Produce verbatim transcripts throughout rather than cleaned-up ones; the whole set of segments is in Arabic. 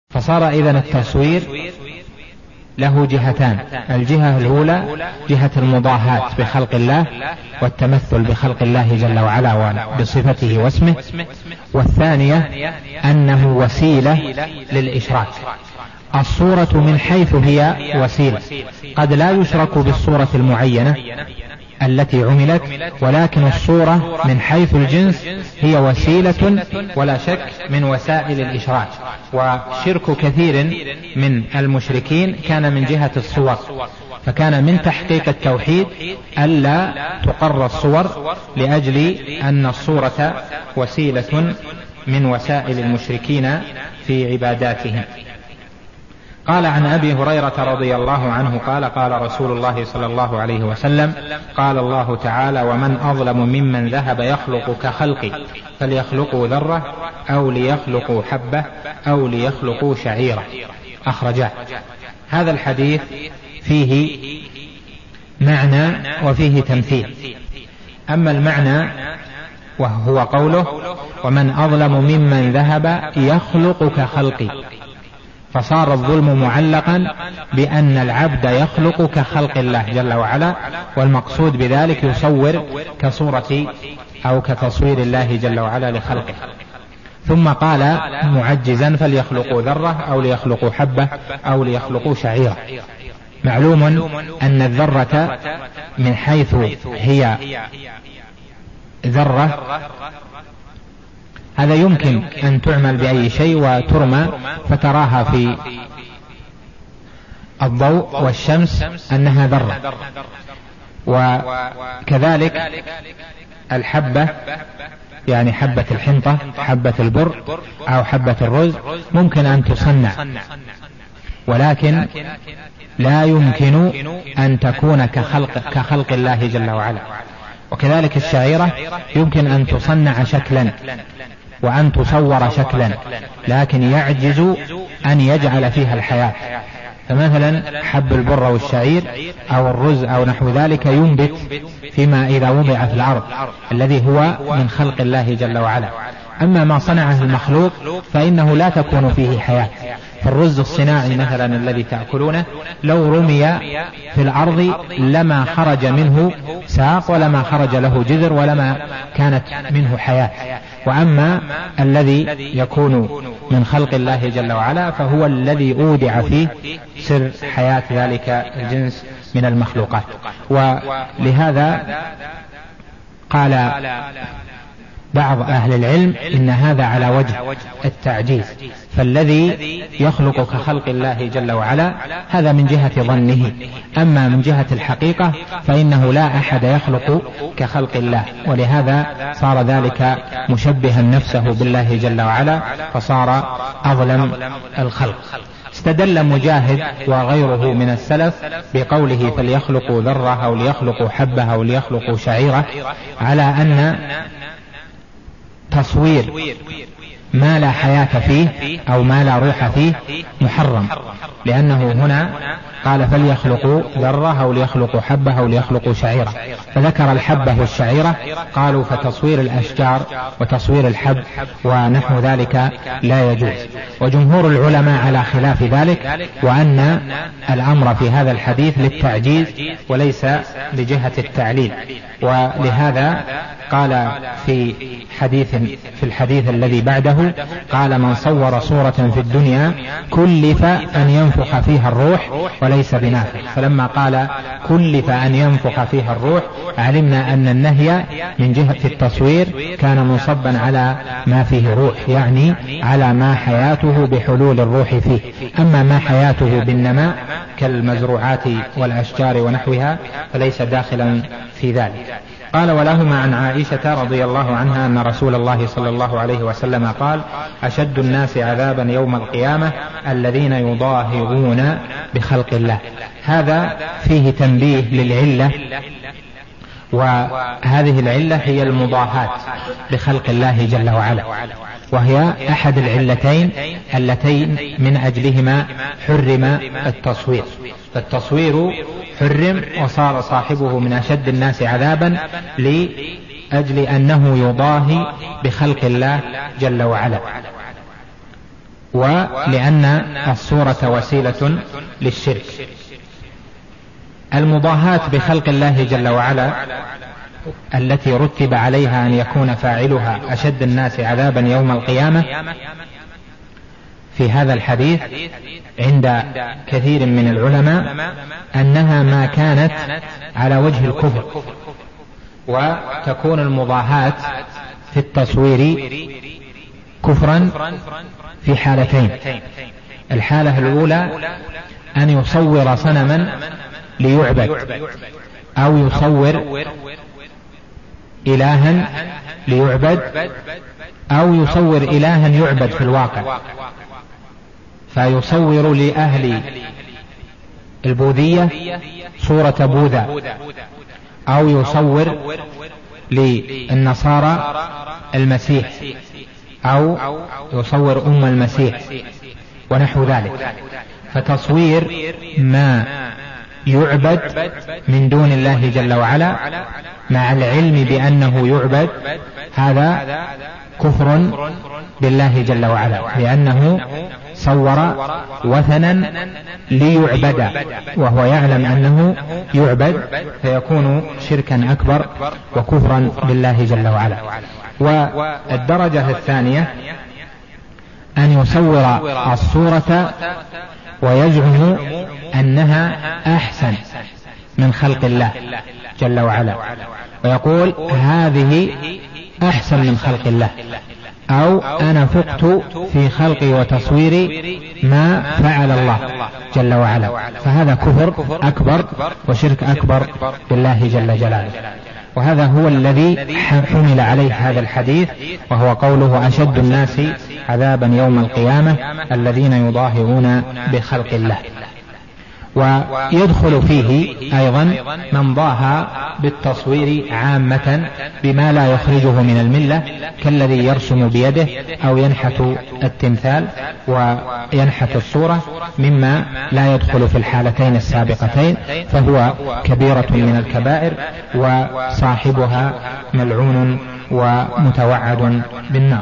فصار إذن التصوير له جهتان: الجهة الأولى جهة المضاهاة بخلق الله والتمثل بخلق الله جل وعلا بصفته واسمه، والثانية أنه وسيلة للإشراك. الصورة من حيث هي وسيلة قد لا يشرك بالصورة المعينة التي عملت، ولكن الصورة من حيث الجنس هي وسيلة ولا شك من وسائل الإشراك. وشرك كثير من المشركين كان من جهة الصور، فكان من تحقيق التوحيد ألا تقر الصور، لأجل أن الصورة وسيلة من وسائل المشركين في عباداتهم. قال عن أبي هريرة رضي الله عنه قال: قال رسول الله صلى الله عليه وسلم: قال الله تعالى: ومن أظلم ممن ذهب يخلق كخلقي فليخلقوا ذرة أو ليخلقوا حبة أو ليخلقوا شعيرة. أخرجاه. هذا الحديث فيه معنى وفيه تمثيل. أما المعنى وهو قوله: ومن أظلم ممن ذهب يخلق كخلقي، فصار الظلم معلقا بأن العبد يخلق كخلق الله جل وعلا، والمقصود بذلك يصور كصورة أو كتصوير الله جل وعلا لخلقه. ثم قال معجزا: فليخلقوا ذرة أو ليخلقوا حبة أو ليخلقوا شعيرة. معلوم أن الذرة من حيث هي ذرة هذا يمكن أن تعمل بأي شيء وترمى فتراها في الضوء والشمس أنها ذرة. وكذلك الحبة، يعني حبة الحنطة، حبة البر أو حبة الرز، ممكن أن تصنع، ولكن لا يمكن أن تكون كخلق, كخلق الله جل وعلا. وكذلك الشعيرة يمكن أن تصنع شكلا وأن تصور شكلا، لكن يعجز أن يجعل فيها الحياة. فمثلا حب البر والشعير أو الرز أو نحو ذلك ينبت فيما إذا وضع في الأرض، الذي هو من خلق الله جل وعلا. أما ما صنعه المخلوق فإنه لا تكون فيه حياة. فالرز الصناعي مثلا الذي تأكلونه لو رمي في الأرض لما خرج منه ساق ولما خرج له جذر ولما كانت منه حياة. وأما الذي يكون من خلق الله جل وعلا فهو الذي أودع فيه سر حياة ذلك الجنس من المخلوقات. ولهذا قال بعض أهل العلم إن هذا على وجه التعجيز، فالذي يخلق كخلق الله جل وعلا هذا من جهة ظنه، أما من جهة الحقيقة فإنه لا أحد يخلق كخلق الله، ولهذا صار ذلك مشبها نفسه بالله جل وعلا فصار أظلم الخلق. استدل مجاهد وغيره من السلف بقوله فليخلقوا ذرة أو ليخلقوا حبة أو ليخلقوا شعيرة على أن تصوير ما لا حياة فيه أو ما لا روح فيه محرم، لأنه هنا قال فليخلقوا ذرة أو ليخلقوا حبة أو ليخلقوا شعيرة، فذكر الحبة والشعيرة. قالوا فتصوير الأشجار وتصوير الحب ونحو ذلك لا يجوز. وجمهور العلماء على خلاف ذلك، وأن الأمر في هذا الحديث للتعجيز وليس لجهة التعليل. ولهذا قال في حديث في الحديث الذي بعده قال من صور صورة في الدنيا كلف أن ينفخ فيها الروح وليس بنافخ. فلما قال كلف أن ينفخ فيها الروح علمنا أن النهي من جهة التصوير كان منصبا على ما فيه روح، يعني على ما حياته بحلول الروح فيه. أما ما حياته بالنماء كالمزروعات والأشجار ونحوها فليس داخلا في ذلك. قال ولهما عن عائشة رضي الله عنها أن رسول الله صلى الله عليه وسلم قال أشد الناس عذابا يوم القيامة الذين يضاهئون بخلق الله. هذا فيه تنبيه للعلة، وهذه العلة هي المضاهاة بخلق الله جل وعلا، وهي أحد العلتين اللتين من أجلهما حرم التصوير. فالتصوير حرم وصار صاحبه من أشد الناس عذابا لأجل أنه يضاهي بخلق الله جل وعلا. ولأن الصورة وسيلة للشرك. المضاهاة بخلق الله جل وعلا التي رتب عليها أن يكون فاعلها أشد الناس عذابا يوم القيامة في هذا الحديث عند كثير من العلماء أنها ما كانت على وجه الكفر، وتكون المضاهاة في التصوير كفرا في حالتين. الحالة الأولى أن يصور صنما ليعبد، أو يصور إلها ليعبد، أو يصور إلها يعبد في الواقع، فيصور لأهل البوذية صورة بوذا، أو يصور للنصارى المسيح، أو يصور أم المسيح ونحو ذلك. فتصوير ما يعبد من دون الله جل وعلا مع العلم بأنه يعبد هذا كفر بالله جل وعلا، لأنه صور وثنا ليعبد وهو يعلم أنه يعبد، فيكون شركا أكبر وكفرا بالله جل وعلا. والدرجة الثانية أن يصور الصورة ويزعم أنها أحسن من خلق الله جل وعلا، ويقول هذه أحسن من خلق الله، أو أنا فقت في خلقي وتصويري ما فعل الله جل وعلا، فهذا كفر أكبر وشرك أكبر بالله جل جلاله. وهذا هو الذي حمل عليه هذا الحديث، وهو قوله أشد الناس عذابا يوم القيامة الذين يضاهئون بخلق الله. ويدخل فيه أيضا من ضاهى بالتصوير عامة بما لا يخرجه من الملة، كالذي يرسم بيده أو ينحت التمثال وينحت الصورة، مما لا يدخل في الحالتين السابقتين، فهو كبيرة من الكبائر وصاحبها ملعون ومتوعد بالنار.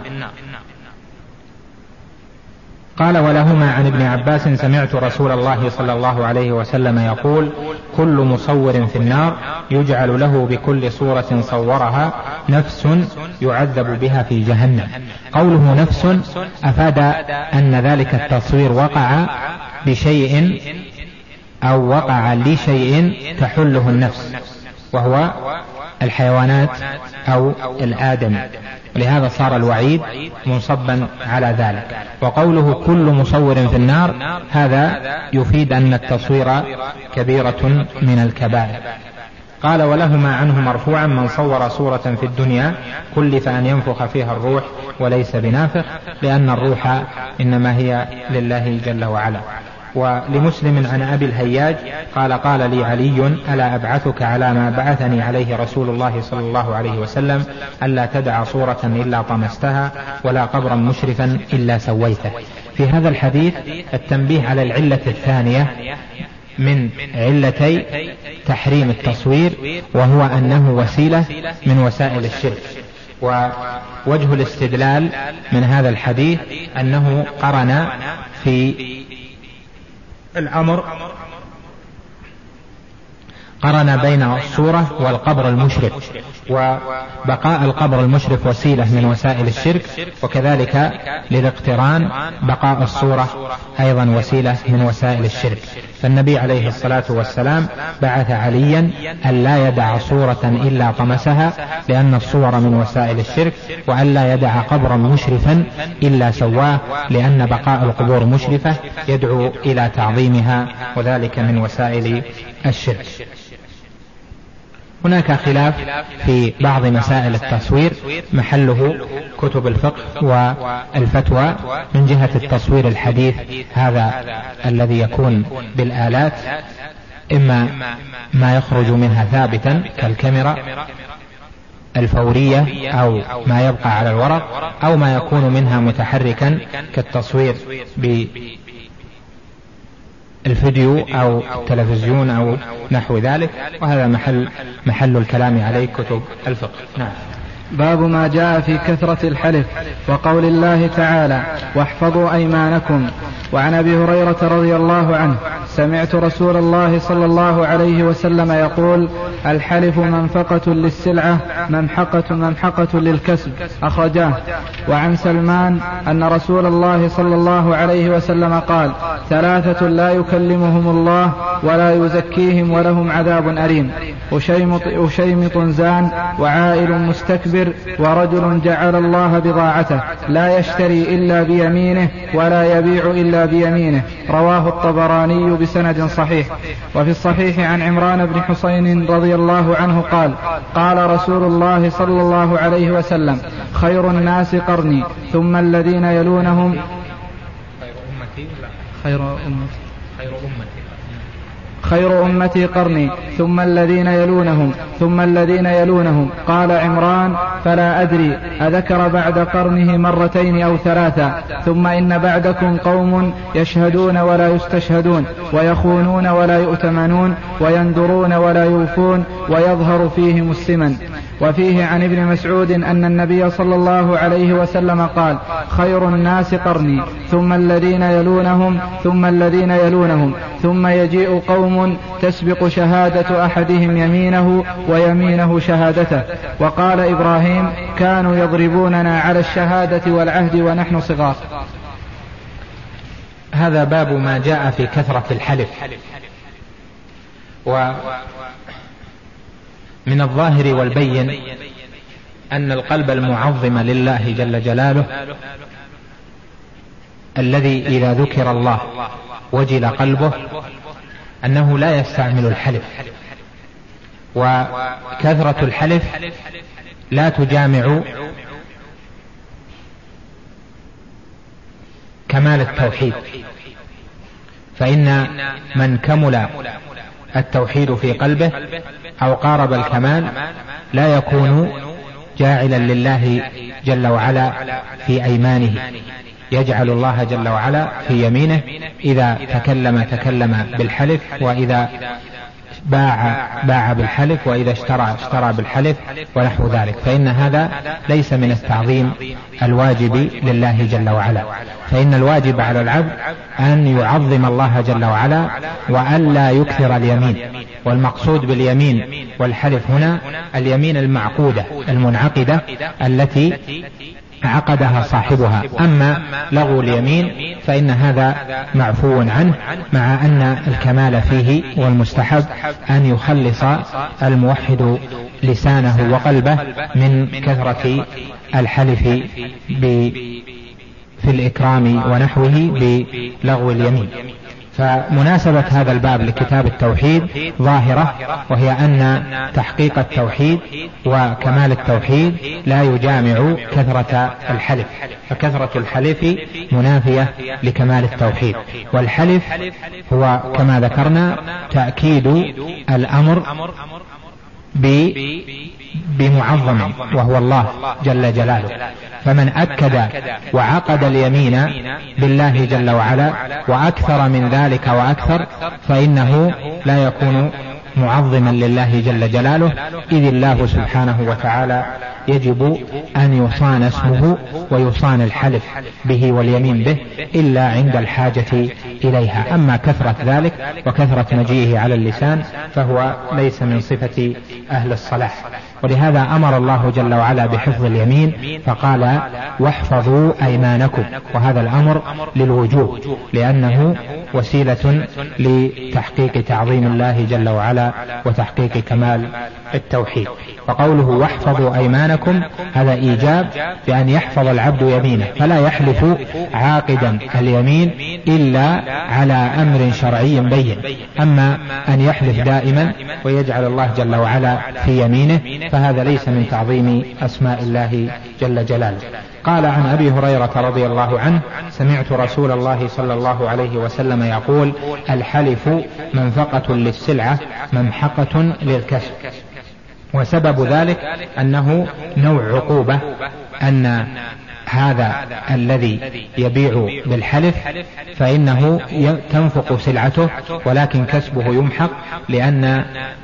قال ولهما عن ابن عباس سمعت رسول الله صلى الله عليه وسلم يقول كل مصور في النار يجعل له بكل صورة صورها نفس يعذب بها في جهنم. قوله نفس أفاد أن ذلك التصوير وقع بشيء أو وقع لشيء تحله النفس، وهو الحيوانات أو الآدم، ولهذا صار الوعيد منصبا على ذلك. وقوله كل مصور في النار هذا يفيد أن التصوير كبيرة من الكبائر. قال ولهما عنه مرفوعا من صور صورة في الدنيا كلف أن ينفخ فيها الروح وليس بنافخ، لأن الروح إنما هي لله جل وعلا. ولمسلم عن أبي الهياج قال قال لي علي ألا أبعثك على ما بعثني عليه رسول الله صلى الله عليه وسلم ألا تدع صورة إلا طمستها ولا قبرا مشرفا إلا سويته. في هذا الحديث التنبيه على العلة الثانية من علتي تحريم التصوير، وهو أنه وسيلة من وسائل الشرك. ووجه الاستدلال من هذا الحديث أنه قرن في الأمر قرن بين الصورة والقبر المشرف، وبقاء القبر المشرف وسيلة من وسائل الشرك، وكذلك للاقتران بقاء الصورة أيضا وسيلة من وسائل الشرك. فالنبي عليه الصلاة والسلام بعث عليا أن لا يدع صورة إلا طمسها، لأن الصور من وسائل الشرك، وأن لا يدع قبرا مشرفا إلا سواه، لأن بقاء القبور مشرفة يدعو إلى تعظيمها، وذلك من وسائل الشرك. هناك خلاف في بعض مسائل التصوير محله كتب الفقه والفتوى. من جهة التصوير الحديث هذا الذي يكون بالآلات، إما ما يخرج منها ثابتا كالكاميرا الفورية أو ما يبقى على الورق، أو ما يكون منها متحركا كالتصوير بالفيديو أو التلفزيون أو نحو ذلك، وهذا محل محل الكلام عليه كتب الفقه. نعم. باب ما جاء في كثرة الحلف وقول الله تعالى واحفظوا أيمانكم. وعن أبي هريرة رضي الله عنه سمعت رسول الله صلى الله عليه وسلم يقول الحلف منفقة للسلعة ممحقة ممحقة للكسب، أخرجاه. وعن سلمان أن رسول الله صلى الله عليه وسلم قال ثلاثة لا يكلمهم الله ولا يزكيهم ولهم عذاب أليم، أشيمط زان وعائل مستكبر ورجل جعل الله بضاعته لا يشتري إلا بيمينه ولا يبيع إلا بيمينه، رواه الطبراني بسند صحيح. وفي الصحيح عن عمران بن حسين رضي الله عنه قال قال رسول الله صلى الله عليه وسلم خير الناس قرني ثم الذين يلونهم خير أمتي خير أمتي خير أمتي قرني ثم الذين يلونهم ثم الذين يلونهم. قال عمران فلا أدري أذكر بعد قرنه مرتين أو ثلاثة. ثم إن بعدكم قوم يشهدون ولا يستشهدون ويخونون ولا يؤتمنون ويندرون ولا يوفون ويظهر فيهم السمن. وفيه عن ابن مسعود أن النبي صلى الله عليه وسلم قال خير الناس قرني ثم الذين يلونهم ثم الذين يلونهم ثم يجيء قوم تسبق شهادة أحدهم يمينه ويمينه شهادته. وقال إبراهيم كانوا يضربوننا على الشهادة والعهد ونحن صغار. هذا باب ما جاء في كثرة الحلف. ومن الظاهر والبين أن القلب المعظم لله جل جلاله الذي إذا ذكر الله وجل قلبه أنه لا يستعمل الحلف. وكثرة الحلف لا تجامع كمال التوحيد، فإن من كمل التوحيد في قلبه أو قارب الكمال لا يكون جاعلا لله جل وعلا في أيمانه، يجعل الله جل وعلا في يمينه إذا تكلم تكلم بالحلف، وإذا باع باع بالحلف، وإذا اشترى اشترى بالحلف ونحو ذلك، فإن هذا ليس من التعظيم الواجب لله جل وعلا. فإن الواجب على العبد أن يعظم الله جل وعلا وأن لا يكثر اليمين. والمقصود باليمين والحلف هنا اليمين المعقودة المنعقدة التي عقدها صاحبها. أما لغو اليمين فإن هذا معفو عنه، مع أن الكمال فيه والمستحب أن يخلص الموحد لسانه وقلبه من كثرة الحلف في الإكرام ونحوه بلغو اليمين. فمناسبة هذا الباب لكتاب التوحيد ظاهرة، وهي أن تحقيق التوحيد وكمال التوحيد لا يجامع كثرة الحلف، فكثرة الحلف منافية لكمال التوحيد. والحلف هو كما ذكرنا تأكيد الأمر بمعظم وهو الله جل جلاله. فمن أكد وعقد اليمين بالله جل وعلا وأكثر من ذلك وأكثر فإنه لا يكون معظما لله جل جلاله، إذ الله سبحانه وتعالى يجب أن يصان اسمه ويصان الحلف به واليمين به إلا عند الحاجة إليها. أما كثرة ذلك وكثرة مجيئه على اللسان فهو ليس من صفة أهل الصلاح. ولهذا أمر الله جل وعلا بحفظ اليمين فقال واحفظوا أيمانكم، وهذا الأمر للوجوب لأنه وسيلة لتحقيق تعظيم الله جل وعلا وتحقيق كمال التوحيد. وقوله واحفظوا أيمانكم هذا إيجاب بأن يحفظ العبد يمينه، فلا يحلف عاقدا اليمين إلا على أمر شرعي بين. أما أن يحلف دائما ويجعل الله جل وعلا في يمينه فهذا ليس من تعظيم أسماء الله جل جلاله. قال عن أبي هريرة رضي الله عنه سمعت رسول الله صلى الله عليه وسلم يقول الحلف منفقة للسلعة ممحقة للكسب. وسبب ذلك أنه نوع عقوبة، أن هذا الذي يبيع بالحلف فإنه تنفق سلعته ولكن كسبه يمحق، لأن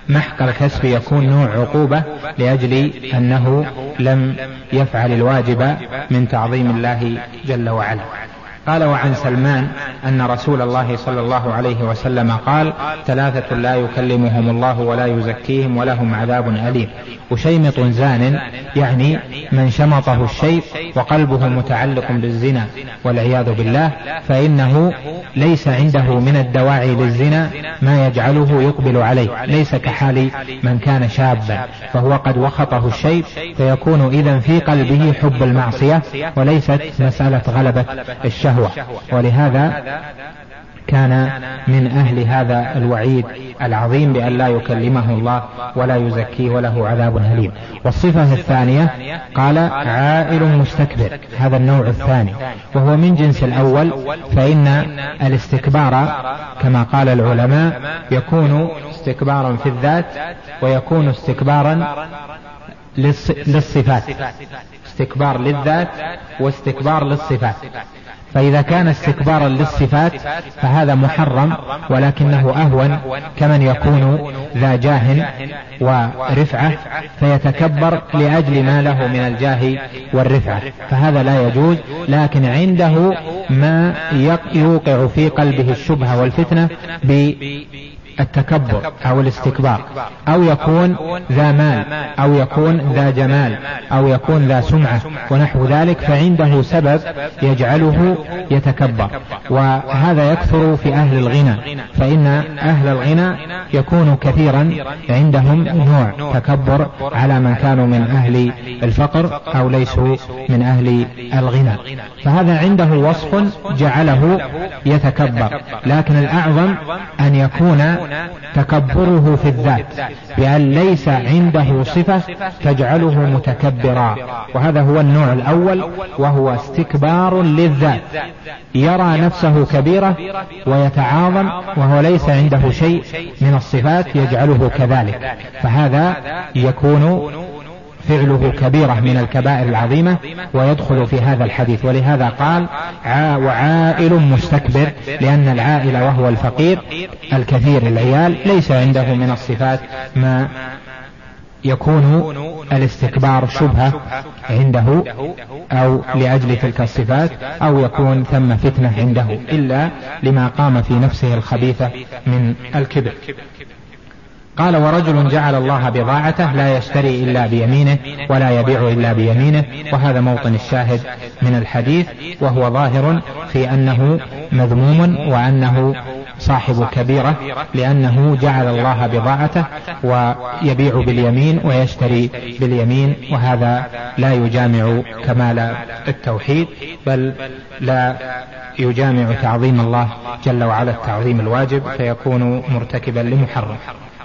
محق الكسب يكون نوع عقوبة لأجل أنه لم يفعل الواجب من تعظيم الله جل وعلا. قال: وعن سلمان أن رسول الله صلى الله عليه وسلم قال: ثلاثة لا يكلمهم الله ولا يزكيهم ولهم عذاب أليم. وشيمط زان يعني من شمطه الشيء وقلبه متعلق بالزنا والعياذ بالله، فإنه ليس عنده من الدواعي للزنا ما يجعله يقبل عليه، ليس كحال من كان شابا فهو قد وخطه الشيء، فيكون إذن في قلبه حب المعصية وليست مسألة غلبة الشهوة. ولهذا كان من أهل هذا الوعيد العظيم بأن لا يكلمه الله ولا يزكيه وله عذاب أليم. والصفة الثانية قال: عائل مستكبر، هذا النوع الثاني وهو من جنس الأول، فإن الاستكبار كما قال العلماء يكون استكبارا في الذات ويكون استكبارا للصفات، استكبار للذات واستكبار للصفات. فإذا كان استكبارا للصفات فهذا محرم ولكنه أهون، كمن يكون ذا جاه ورفعة فيتكبر لأجل ما له من الجاه والرفعة، فهذا لا يجوز. لكن عنده ما يوقع في قلبه الشبهة والفتنة بالتكبر أو الاستكبار، أو يكون ذا مال أو يكون ذا جمال أو يكون ذا سمعة ونحو ذلك، فعنده سبب يجعله يتكبر. وهذا يكثر في أهل الغنى، فإن أهل الغنى يكون كثيرا عندهم نوع تكبر على من كانوا من أهل الفقر أو ليسوا من أهل الغنى، فهذا عنده وصف جعله يتكبر. لكن الأعظم أن يكون تكبره في الذات، بأن ليس عنده صفة تجعله متكبرا، وهذا هو النوع الأول وهو استكبار للذات، يرى نفسه كبيرة ويتعاظم وهو ليس عنده شيء من الصفات يجعله كذلك، فهذا يكون فعله كبيرة من الكبائر العظيمة ويدخل في هذا الحديث. ولهذا قال: وعائل مستكبر، لأن العائل وهو الفقير الكثير العيال ليس عنده من الصفات ما يكون الاستكبار شبهة عنده أو لأجل تلك الصفات، أو يكون ثم فتنة عنده إلا لما قام في نفسه الخبيثة من الكبر. قال: ورجل جعل الله بضاعته لا يشتري إلا بيمينه ولا يبيع إلا بيمينه. وهذا موطن الشاهد من الحديث، وهو ظاهر في أنه مذموم وأنه صاحب كبيرة، لأنه جعل الله بضاعته ويبيع باليمين ويشتري باليمين، وهذا لا يجامع كمال التوحيد، بل لا يجامع تعظيم الله جل وعلا التعظيم الواجب، فيكون مرتكبا لمحرم.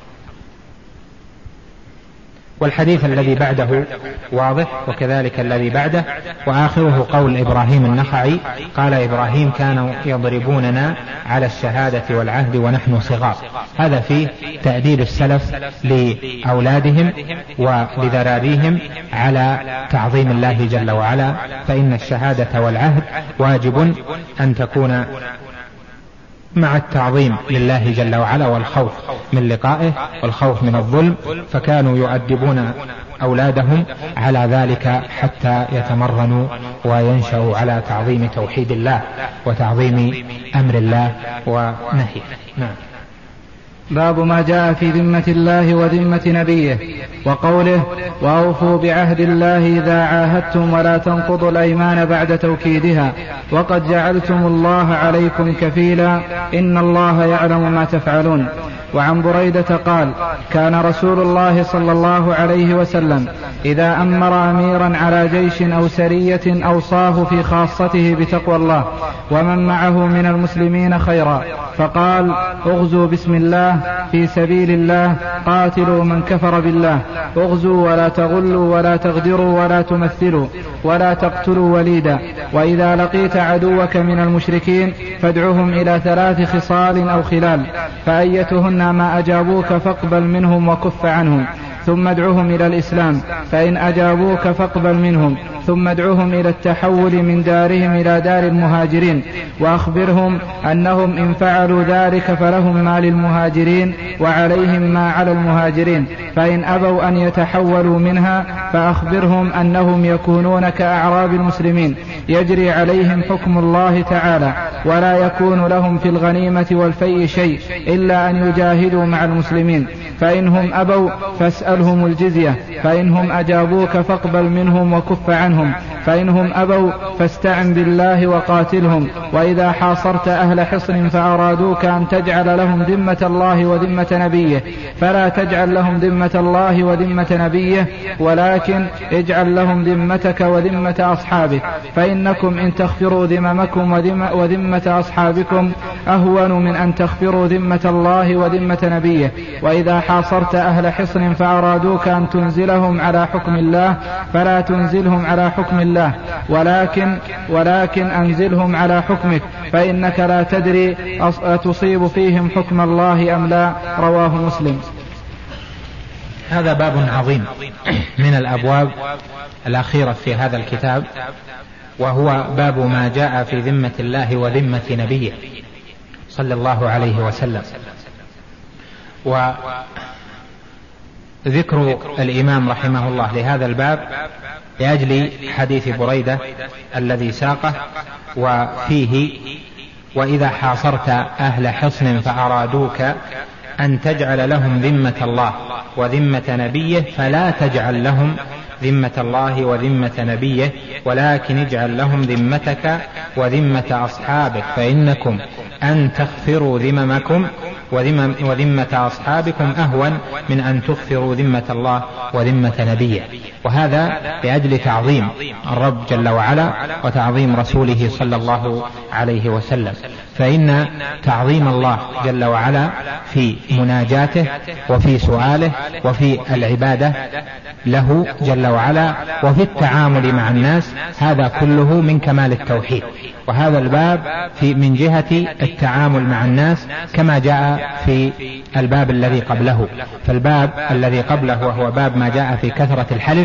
والحديث الذي بعده واضح، وكذلك الذي بعده. وآخره قول إبراهيم النخعي قال: إبراهيم كانوا يضربوننا على الشهادة والعهد ونحن صغار. هذا فيه تأديب السلف لأولادهم ولذراريهم على تعظيم الله جل وعلا، فإن الشهادة والعهد واجب أن تكون مع التعظيم لله جل وعلا والخوف من لقائه والخوف من الظلم، فكانوا يؤدبون أولادهم على ذلك حتى يتمرنوا وينشأوا على تعظيم توحيد الله وتعظيم أمر الله ونهيه. نعم. باب ما جاء في ذمة الله وذمة نبيه، وقوله: وأوفوا بعهد الله إذا عاهدتم ولا تنقضوا الأيمان بعد توكيدها وقد جعلتم الله عليكم كفيلا إن الله يعلم ما تفعلون. وعن بريدة قال: كان رسول الله صلى الله عليه وسلم إذا أمر أميرا على جيش أو سرية أوصاه في خاصته بتقوى الله ومن معه من المسلمين خيرا، فقال: اغزوا بسم الله في سبيل الله، قاتلوا من كفر بالله، اغزوا ولا تغلوا ولا تغدروا ولا تمثلوا ولا تقتلوا وليدا، وإذا لقيت عدوك من المشركين فادعهم إلى ثلاث خصال أو خلال، فأيتهن ما أجابوك فاقبل منهم وكف عنهم، ثم ادعهم إلى الإسلام، فإن أجابوك فاقبل منهم، ثم ادعهم إلى التحول من دارهم إلى دار المهاجرين، وأخبرهم أنهم إن فعلوا ذلك فلهم ما للمهاجرين وعليهم ما على المهاجرين، فإن أبوا أن يتحولوا منها فأخبرهم أنهم يكونون كأعراب المسلمين يجري عليهم حكم الله تعالى، ولا يكون لهم في الغنيمة والفيء شيء إلا أن يجاهدوا مع المسلمين، فإنهم أبوا فاسألهم الجزية، فإنهم أجابوك فاقبل منهم وكف عنهم، فإنهم أبوا فاستعن بالله وقاتلهم، وإذا حاصرت أهل حصن فأرادوك أن تجعل لهم ذمة الله وذمة نبيه فلا تجعل لهم ذمة الله وذمة نبيه، ولكن اجعل لهم ذمتك وذمة أصحابك، فإنكم إن تغفروا ذممكم وذمة أصحابكم أهون من أن تغفروا ذمة الله وذمة نبيه. وإذا حاصرت أهل حصن فأرادوك أن تنزلهم على حكم الله فلا تنزلهم على حكم الله، ولكن, ولكن أنزلهم على حكمك، فإنك لا تدري أتصيب فيهم حكم الله أم لا. رواه مسلم. هذا باب عظيم من الأبواب الأخيرة في هذا الكتاب، وهو باب ما جاء في ذمة الله وذمة نبيه صلى الله عليه وسلم. وذكر الإمام رحمه الله لهذا الباب لأجل حديث بريدة الذي ساقه، وفيه وإذا حاصرت أهل حصن فأرادوك أن تجعل لهم ذمة الله وذمة نبيه فلا تجعل لهم ذمة الله وذمة نبيه، ولكن اجعل لهم ذمتك وذمة أصحابك، فإنكم أن تغفروا ذممكم وذمة أصحابكم أهون من أن تغفروا ذمة الله وذمة نبيه. وهذا لأجل تعظيم الرب جل وعلا وتعظيم رسوله صلى الله عليه وسلم، فإن تعظيم الله جل وعلا في مناجاته وفي سؤاله وفي العبادة له جل وعلا وفي التعامل مع الناس، هذا كله من كمال التوحيد. وهذا الباب في من جهة التعامل مع الناس كما جاء في الباب الذي قبله. فالباب الذي قبله وهو باب ما جاء في كثرة الحلف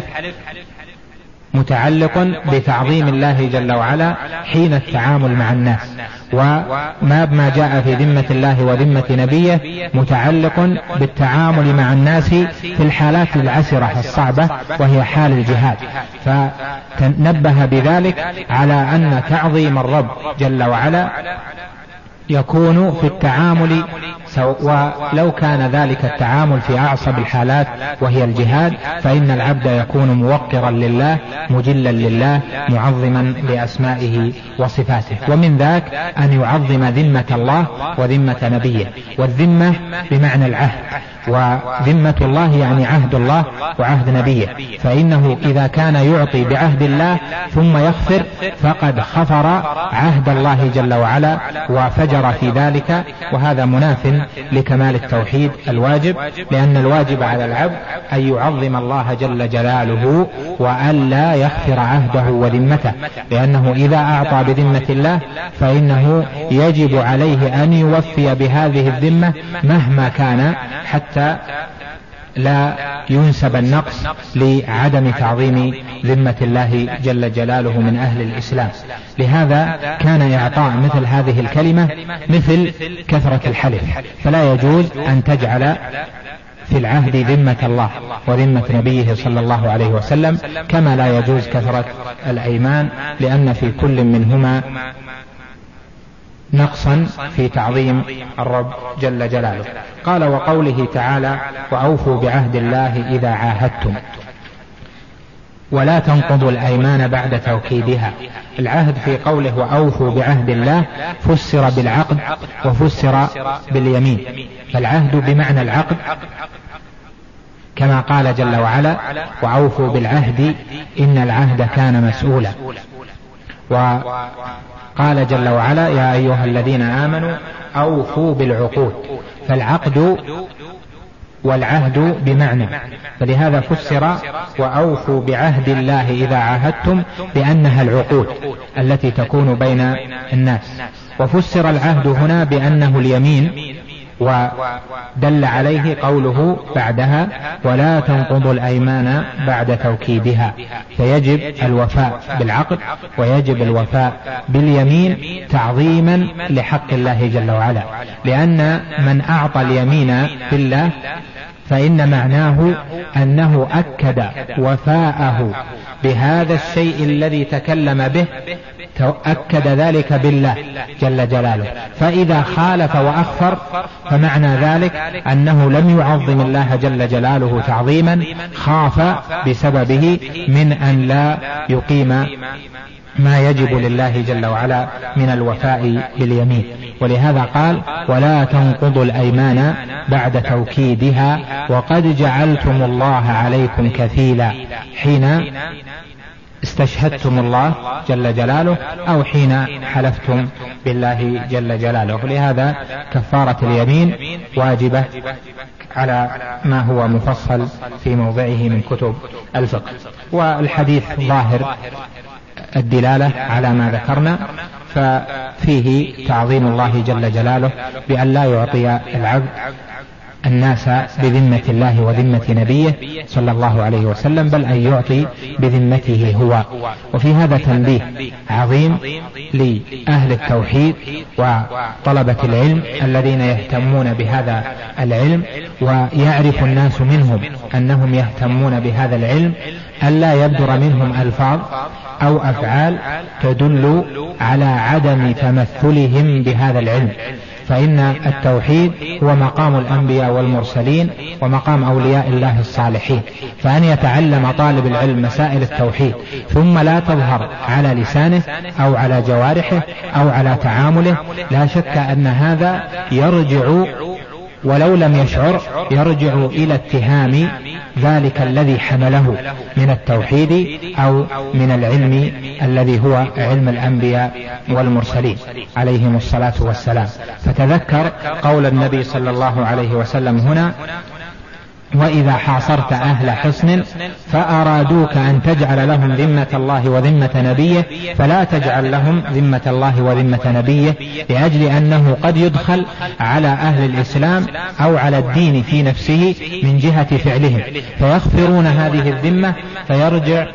متعلق بتعظيم الله جل وعلا حين التعامل مع الناس، وما ما جاء في ذمة الله وذمة نبيه متعلق بالتعامل مع الناس في الحالات العسرة الصعبة وهي حال الجهاد. فتنبه بذلك على أن تعظيم الرب جل وعلا يكون في التعامل، ولو كان ذلك التعامل في أعصب الحالات وهي الجهاد، فإن العبد يكون موقرا لله مجلا لله معظما لأسمائه وصفاته. ومن ذاك أن يعظم ذمة الله وذمة نبيه، والذمة بمعنى العهد، وذمة الله يعني عهد الله وعهد نبيه، فإنه إذا كان يعطي بعهد الله ثم يغفر فقد خفر عهد الله جل وعلا وفجر في ذلك، وهذا مناف لكمال التوحيد الواجب، لأن الواجب على العبد أن يعظم الله جل جلاله وأن لا يغفر عهده وذمته، لأنه إذا أعطى بذمة الله فإنه يجب عليه أن يوفي بهذه الذمة مهما كان، حتى لا ينسب النقص لعدم تعظيم ذمة الله جل جلاله من أهل الإسلام. لهذا كان إعطاء مثل هذه الكلمة مثل كثرة الحلف، فلا يجوز أن تجعل في العهد ذمة الله وذمة نبيه صلى الله عليه وسلم، كما لا يجوز كثرة الأيمان، لأن في كل منهما نقصا في تعظيم الرب جل جلاله. قال: وقوله تعالى: وأوفوا بعهد الله إذا عاهدتم، ولا تنقضوا الأيمان بعد توكيدها. العهد في قوله وأوفوا بعهد الله فسر بالعقد وفسر باليمين، فالعهد بمعنى العقد كما قال جل وعلا: وأوفوا بالعهد إن العهد كان مسؤولا. وقال جل وعلا: يا أيها الذين آمنوا أوفوا بالعقود، فالعقد والعهد بمعنى، فلهذا فسر وأوفوا بعهد الله إذا عاهدتم بأنها العقود التي تكون بين الناس. وفسر العهد هنا بأنه اليمين ودل عليه قوله بعدها ولا تنقضوا الأيمان بعد توكيدها، فيجب الوفاء بالعقد ويجب الوفاء باليمين تعظيما لحق الله جل وعلا، لأن من أعطى اليمين بالله فإن معناه أنه أكد وفاءه بهذا الشيء الذي تكلم به، أكد ذلك بالله جل جلاله. فإذا خالف وأخفر فمعنى ذلك أنه لم يعظم الله جل جلاله تعظيما، خاف بسببه من أن لا يقيم ما يجب لله جل وعلا من الوفاء باليمين. ولهذا قال ولا تنقضوا الأيمان بعد توكيدها وقد جعلتم الله عليكم كفيلا، حين استشهدتم الله جل جلاله أو حين حلفتم بالله جل جلاله. ولهذا كفارة اليمين واجبة على ما هو مفصل في موضعه من كتب الفقه. والحديث ظاهر الدلالة على ما ذكرنا، ففيه تعظيم الله جل جلاله بأن لا يعطي العبد الناس بذمة الله وذمة نبيه صلى الله عليه وسلم، بل أن يعطي بذمته هو. وفي هذا تنبيه عظيم لأهل التوحيد وطلبة العلم الذين يهتمون بهذا العلم، ويعرف الناس منهم أنهم يهتمون بهذا العلم ألا يبدر منهم ألفاظ أو أفعال تدل على عدم تمثلهم بهذا العلم، فإن التوحيد هو مقام الأنبياء والمرسلين ومقام أولياء الله الصالحين، فأن يتعلم طالب العلم مسائل التوحيد ثم لا تظهر على لسانه أو على جوارحه أو على تعامله، لا شك أن هذا يرجع ولو لم يشعر يرجع إلى اتهام ذلك الذي حمله من التوحيد أو من العلم الذي هو علم الأنبياء والمرسلين عليهم الصلاة والسلام. فتذكر قول النبي صلى الله عليه وسلم هنا وإذا حاصرت أهل حصن فأرادوك أن تجعل لهم ذمة الله وذمة نبيه فلا تجعل لهم ذمة الله وذمة نبيه، لأجل أنه قد يدخل على أهل الإسلام أو على الدين في نفسه من جهة فعلهم فيغفرون هذه الذمة، فيرجع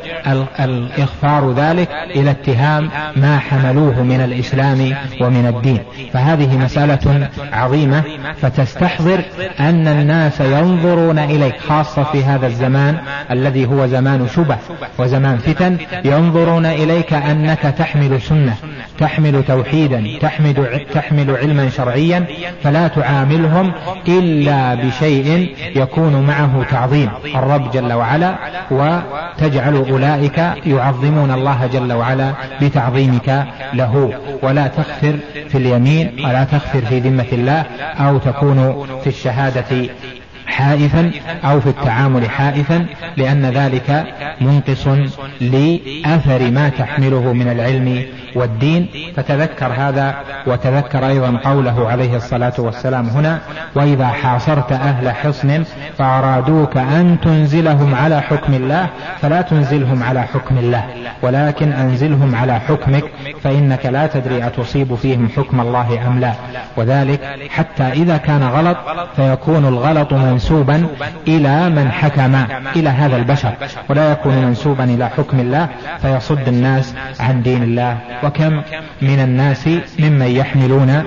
الإغفار ذلك إلى اتهام ما حملوه من الإسلام ومن الدين. فهذه مسألة عظيمة، فتستحضر أن الناس ينظرون إليك خاصة في هذا الزمان الذي هو زمان شبه وزمان فتن، ينظرون إليك أنك تحمل سنة، تحمل توحيدا، تحمل, تحمل علما شرعيا، فلا تعاملهم إلا بشيء يكون معه تعظيم الرب جل وعلا، وتجعل أولئك يعظمون الله جل وعلا بتعظيمك له، ولا تغفر في اليمين ولا تغفر في ذمة الله، أو تكون في الشهادة حائفا أو في التعامل حائفا، لأن ذلك منقص لأثر ما تحمله من العلم والدين. فتذكر هذا، وتذكر أيضا قوله عليه الصلاة والسلام هنا وإذا حاصرت أهل حصن فأرادوك أن تنزلهم على حكم الله فلا تنزلهم على حكم الله ولكن أنزلهم على حكمك، فإنك لا تدري أتصيب فيهم حكم الله أم لا. وذلك حتى إذا كان غلط فيكون الغلط منسوبا إلى من حكم إلى هذا البشر، ولا يكون منسوبا إلى حكم الله فيصد الناس عن دين الله. وكم من الناس ممن يحملون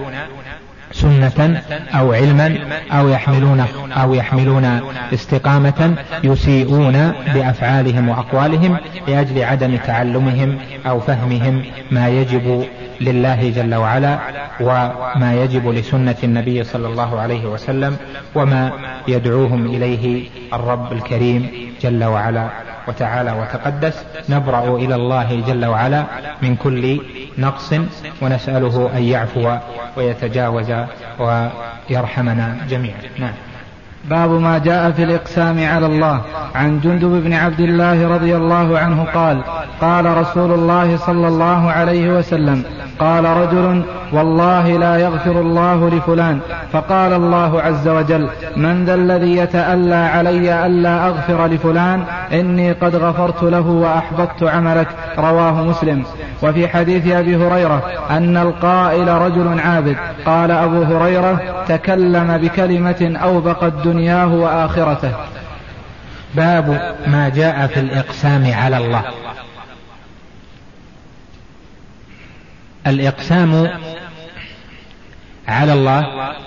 سنة أو علما أو يحملون أو يحملون استقامة يسيئون بأفعالهم وأقوالهم لأجل عدم تعلمهم أو فهمهم ما يجب لله جل وعلا وما يجب لسنة النبي صلى الله عليه وسلم وما يدعوهم إليه الرب الكريم جل وعلا وتعالى وتقدس. نبرأ إلى الله جل وعلا من كل نقص ونسأله أن يعفو ويتجاوز ويرحمنا جميعا. نعم. باب ما جاء في الإقسام على الله. عن جندب بن عبد الله رضي الله عنه قال قال رسول الله صلى الله عليه وسلم قال رجل والله لا يغفر الله لفلان، فقال الله عز وجل: من ذا الذي يتألى علي ألا أغفر لفلان؟ إني قد غفرت له وأحبطت عملك. رواه مسلم. وفي حديث أبي هريرة أن القائل رجل عابد، قال أبو هريرة: تكلم بكلمة أوبقت دنياه وآخرته. باب ما جاء في الإقسام على الله. الإقسام على الله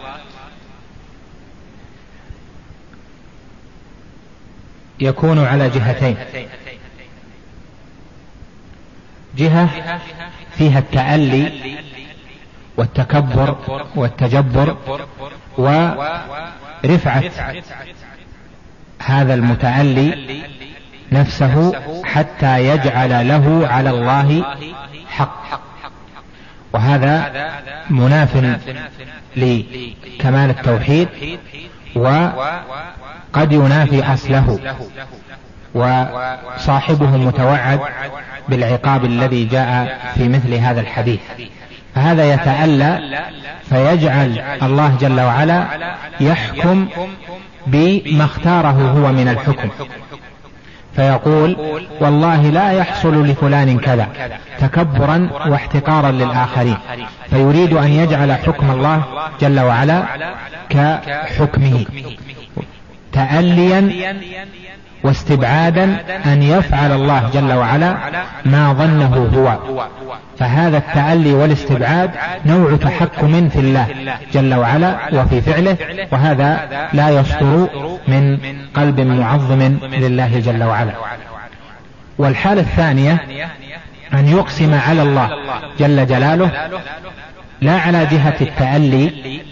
يكون على جهتين: جهة فيها التألي والتكبر والتجبر ورفعة هذا المتألي نفسه حتى يجعل له على الله حق، وهذا مناف لكمال التوحيد وقد ينافي أصله، وصاحبه متوعد بالعقاب الذي جاء في مثل هذا الحديث. فهذا يتألى فيجعل الله جل وعلا يحكم بما اختاره هو من الحكم، فيقول: والله لا يحصل لفلان كذا، تكبرا واحتقارا للآخرين، فيريد أن يجعل حكم الله جل وعلا كحكمه، تأليا واستبعادا أن يفعل الله جل وعلا ما ظنه هو. فهذا التألي والاستبعاد نوع تحكم في الله جل وعلا وفي فعله، وهذا لا يصدر من قلب معظم لله جل وعلا. والحالة الثانية أن يقسم على الله جل جلاله لا على جهة التألي،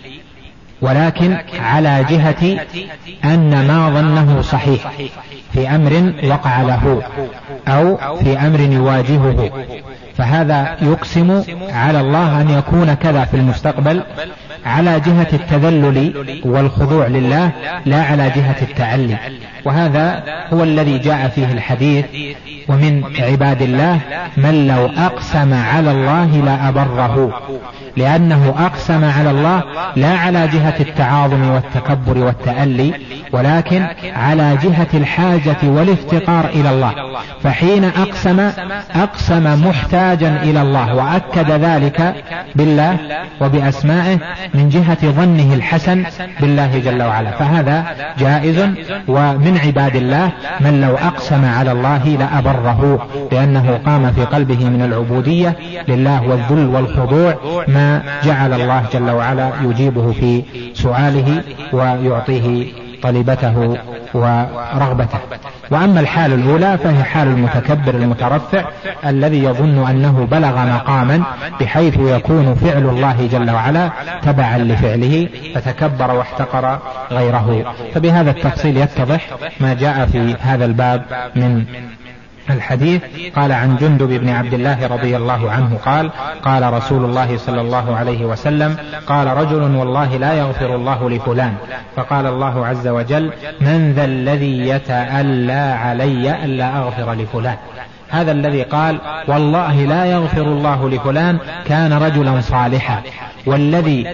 ولكن على جهة أن ما ظنه صحيح في أمر وقع له أو في أمر يواجهه، فهذا يقسم على الله أن يكون كذا في المستقبل على جهة التذلل والخضوع لله لا على جهة التعلي. وهذا هو الذي جاء فيه الحديث: ومن عباد الله من لو أقسم على الله لأبره، لأنه أقسم على الله لا على جهة التعاظم والتكبر والتألي، ولكن على جهة الحاجة والافتقار إلى الله. فحين أقسم أقسم محتاجا إلى الله، وأكد ذلك بالله وبأسمائه من جهة ظنه الحسن بالله جل وعلا، فهذا جائز. ومن عباد الله من لو أقسم على الله لأبره، لأنه قام في قلبه من العبودية لله والذل والخضوع ما جعل الله جل وعلا يجيبه في سؤاله ويعطيه طلبته ورغبته. وأما الحال الأولى فهي حال المتكبر المترفع الذي يظن أنه بلغ مقاما بحيث يكون فعل الله جل وعلا تبعا لفعله، فتكبر واحتقر غيره. فبهذا التفصيل يتضح ما جاء في هذا الباب من الحديث. قال عن جندب بن عبد الله رضي الله عنه قال: قال رسول الله صلى الله عليه وسلم: قال رجل: والله لا يغفر الله لفلان. فقال الله عز وجل: من ذا الذي يتألى علي ألا أغفر لفلان؟ هذا الذي قال والله لا يغفر الله لفلان كان رجلا صالحا، والذي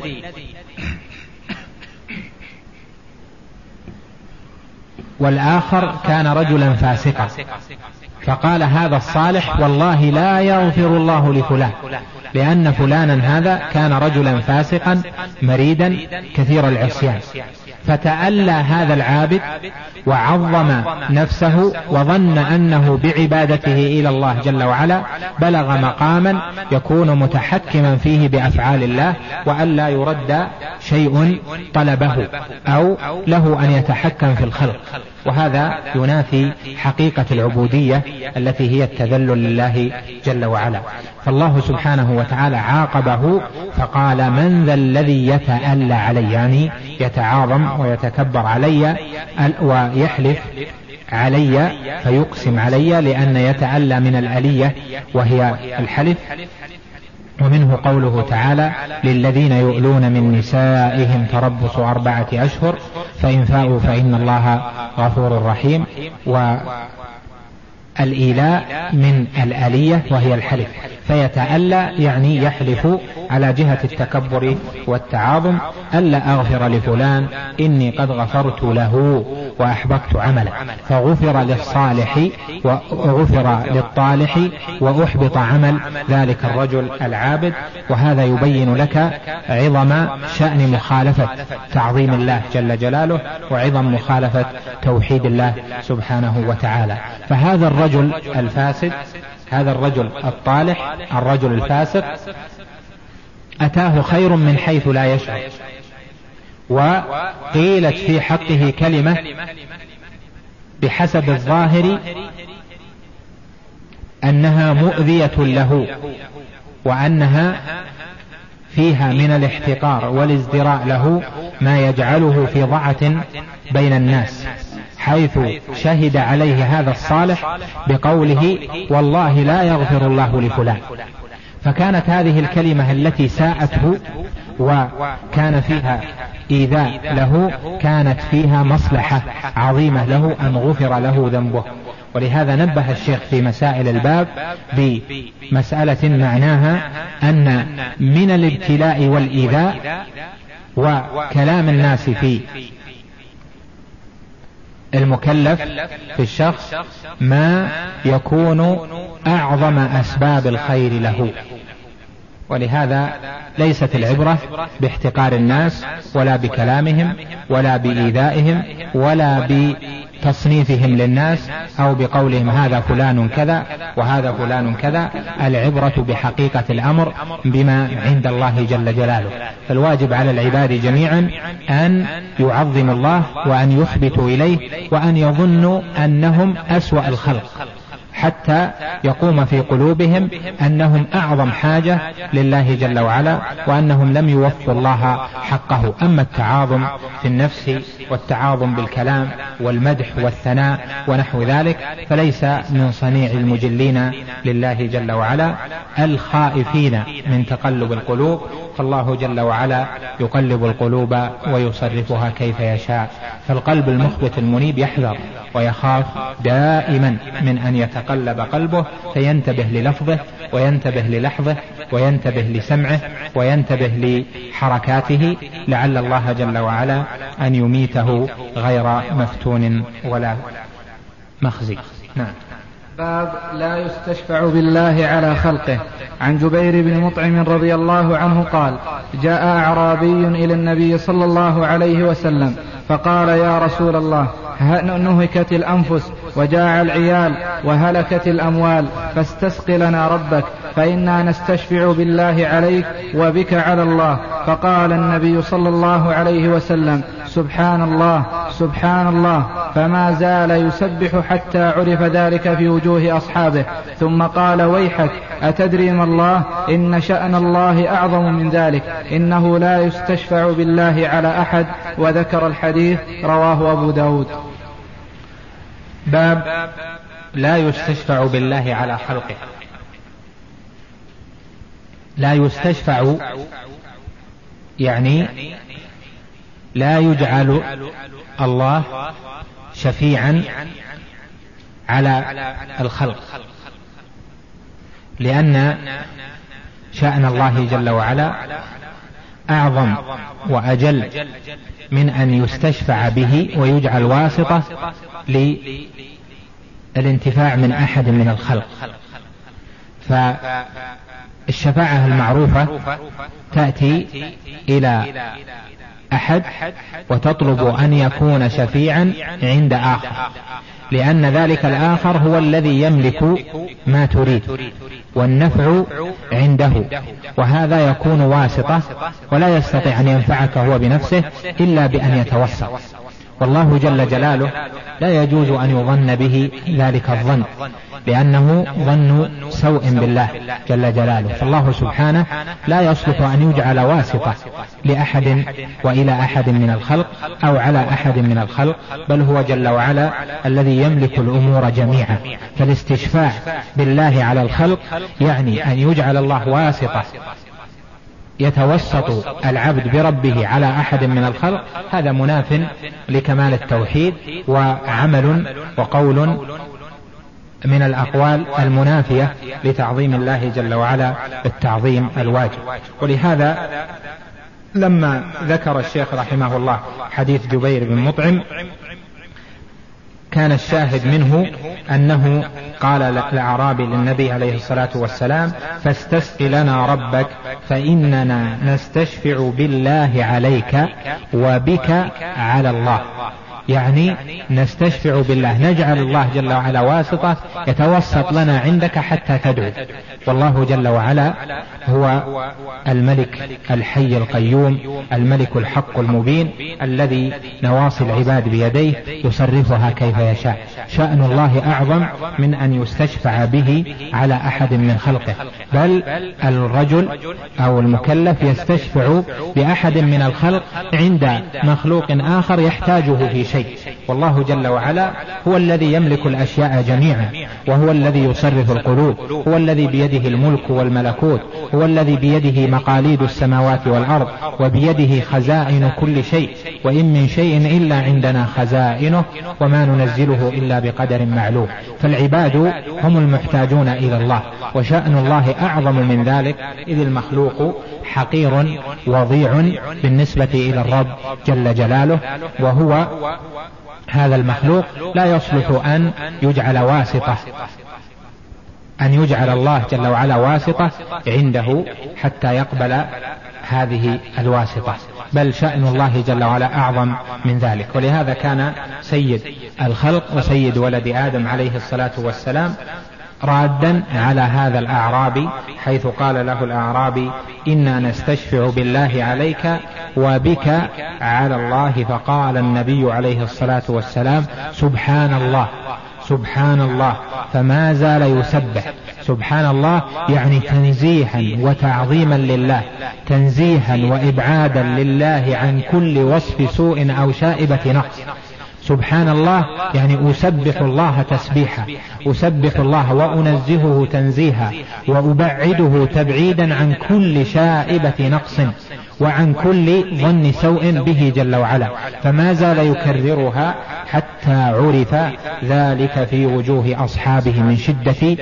والآخر كان رجلا فاسقا. فقال هذا الصالح: والله لا يغفر الله لفلان، لأن فلانا هذا كان رجلا فاسقا مريدا كثير العصيان. فتألى هذا العابد وعظم نفسه وظن أنه بعبادته إلى الله جل وعلا بلغ مقاما يكون متحكما فيه بأفعال الله، وأن لا يرد شيء طلبه أو له أن يتحكم في الخلق، وهذا ينافي حقيقة العبودية التي هي التذلل لله جل وعلا. فالله سبحانه وتعالى عاقبه فقال: من ذا الذي يتألى علي، يعني يتعاظم ويتكبر علي ويحلف علي فيقسم علي، لأن يتألى من الألية وهي الحلف. ومنه قوله تعالى: للذين يؤلون من نسائهم تربص أربعة أشهر فإن فاءوا فإن الله غفور رحيم. والإيلاء من الآلية وهي الحلف، فيتألى يعني يحلف على جهة التكبر والتعاظم: ألا أغفر لفلان إني قد غفرت له وأحببت عمله، فغفر للصالح وغفر للطالح وأحبط عمل ذلك الرجل العابد. وهذا يبين لك عظم شأن مخالفة تعظيم الله جل جلاله وعظم مخالفة توحيد الله سبحانه وتعالى. فهذا الرجل الفاسد، هذا الرجل الطالح، الرجل الفاسق، أتاه خير من حيث لا يشعر، وقيلت في حقه كلمة بحسب الظاهر أنها مؤذية له، وأنها فيها من الاحتقار والازدراء له ما يجعله في ضعة بين الناس، حيث شهد عليه هذا الصالح بقوله: والله لا يغفر الله لفلان. فكانت هذه الكلمة التي ساءته وكان فيها إيذاء له كانت فيها مصلحة عظيمة له أن غفر له ذنبه. ولهذا نبه الشيخ في مسائل الباب بمسألة معناها أن من الابتلاء والإيذاء وكلام الناس في المكلف في الشخص ما يكون أعظم أسباب الخير له. ولهذا ليست العبرة باحتقار الناس ولا بكلامهم ولا بإيذائهم ولا بتصنيفهم للناس أو بقولهم هذا فلان كذا وهذا فلان كذا. العبرة بحقيقة الأمر بما عند الله جل جلاله. فالواجب على العباد جميعا أن يعظموا الله وأن يخبتوا إليه وأن يظنوا أنهم أسوأ الخلق، حتى يقوم في قلوبهم أنهم أعظم حاجة لله جل وعلا وأنهم لم يوفوا الله حقه. أما التعاظم في النفس والتعاظم بالكلام والمدح والثناء ونحو ذلك فليس من صنيع المجلين لله جل وعلا الخائفين من تقلب القلوب. فالله جل وعلا يقلب القلوب ويصرفها كيف يشاء. فالقلب المخبت المنيب يحذر ويخاف دائما من أن يتقلب قلبه، فينتبه للفظه وينتبه للحظه وينتبه لسمعه وينتبه لحركاته، لعل الله جل وعلا أن يميته غير مفتون ولا مخزي. نعم. باب لا يستشفع بالله على خلقه. عن جبير بن مطعم رضي الله عنه قال: جاء أعرابي إلى النبي صلى الله عليه وسلم فقال: يا رسول الله، نهكت الأنفس وجاع العيال وهلكت الأموال، فاستسق لنا ربك فإنا نستشفع بالله عليك وبك على الله. فقال النبي صلى الله عليه وسلم: سبحان الله سبحان الله، فما زال يسبح حتى عرف ذلك في وجوه أصحابه. ثم قال: ويحك، أتدري ما الله؟ إن شأن الله أعظم من ذلك، إنه لا يستشفع بالله على أحد. وذكر الحديث، رواه أبو داود. باب لا يستشفع بالله على خلقه. لا يستشفع يعني لا يجعل الله شفيعا على الخلق، لأن شأن الله جل وعلا أعظم وأجل من أن يستشفع به ويجعل واسطة للانتفاع من أحد من الخلق. فالشفاعة المعروفة تأتي إلى أحد وتطلب أن يكون شفيعا عند آخر، لأن ذلك الآخر هو الذي يملك ما تريد والنفع عنده، وهذا يكون واسطة ولا يستطيع أن ينفعك هو بنفسه إلا بأن يتوسط. والله جل جلاله لا يجوز أن يظن به ذلك الظن، لأنه ظن سوء بالله جل جلاله. فالله سبحانه لا يصلح أن يجعل واسطة لأحد وإلى أحد من الخلق أو على أحد من الخلق، بل هو جل وعلا الذي يملك الأمور جميعا. فالاستشفاع بالله على الخلق يعني أن يجعل الله واسطة يتوسط العبد بربه على أحد من الخلق، هذا مناف لكمال التوحيد وعمل وقول من الأقوال المنافية لتعظيم الله جل وعلا التعظيم الواجب. ولهذا لما ذكر الشيخ رحمه الله حديث جبير بن مطعم كان الشاهد منه أنه قال الأعرابي للنبي عليه الصلاة والسلام: فاستسق لنا ربك فإننا نستشفع بالله عليك وبك على الله. يعني نستشفع بالله، نجعل الله جل وعلا واسطة يتوسط لنا عندك حتى تدعو. والله جل وعلا هو الملك الحي القيوم، الملك الحق المبين، الذي نواصي العباد بيديه يصرفها كيف يشاء. شأن الله أعظم من أن يستشفع به على أحد من خلقه، بل الرجل أو المكلف يستشفع بأحد من الخلق عند مخلوق آخر يحتاجه في شيء. والله جل وعلا هو الذي يملك الأشياء جميعا، وهو الذي يصرف القلوب، هو الذي بيده الملك والملكوت، هو الذي بيده مقاليد السماوات والأرض، وبيده خزائن كل شيء، وإن من شيء إلا عندنا خزائنه وما ننزله إلا بقدر معلوم. فالعباد هم المحتاجون إلى الله، وشأن الله أعظم من ذلك، إذ المخلوق حقير وضيع بالنسبة إلى الرب جل جلاله، وهو هذا المخلوق لا يصلح أن يجعل واسطة، أن يجعل الله جل وعلا واسطة عنده حتى يقبل هذه الواسطة، بل شأن الله جل وعلا أعظم من ذلك. ولهذا كان سيد الخلق وسيد ولد آدم عليه الصلاة والسلام رادا على هذا الأعرابي، حيث قال له الأعرابي: إنا نستشفع بالله عليك وبك على الله. فقال النبي عليه الصلاة والسلام: سبحان الله سبحان الله، فما زال يسبح. سبحان الله يعني تنزيها وتعظيما لله، تنزيها وإبعادا لله عن كل وصف سوء أو شائبة نقص. سبحان الله يعني أسبح الله تسبيحا، أسبح الله وأنزهه تنزيها، وأبعده تبعيدا عن كل شائبة نقص وعن كل ظن سوء به جل وعلا. فما زال يكررها حتى عرف ذلك في وجوه أصحابه من شدة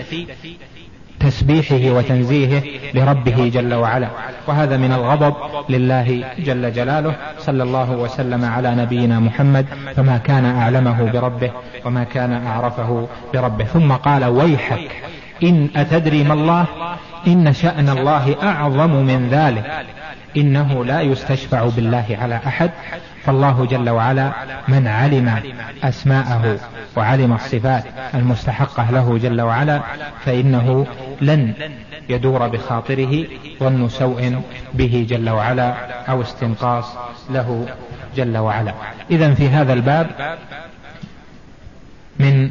تسبيحه وتنزيهه لربه جل وعلا. وهذا من الغضب لله جل جلاله. صلى الله وسلم على نبينا محمد، فما كان أعلمه بربه وما كان أعرفه بربه. ثم قال: ويحك إن أتدري ما الله، إن شأن الله أعظم من ذلك، إنه لا يستشفع بالله على أحد. فالله جل وعلا من علم أسماءه وعلم الصفات المستحقة له جل وعلا، فإنه لن يدور بخاطره ظن سوء به جل وعلا أو استنقاص له جل وعلا. إذن في هذا الباب من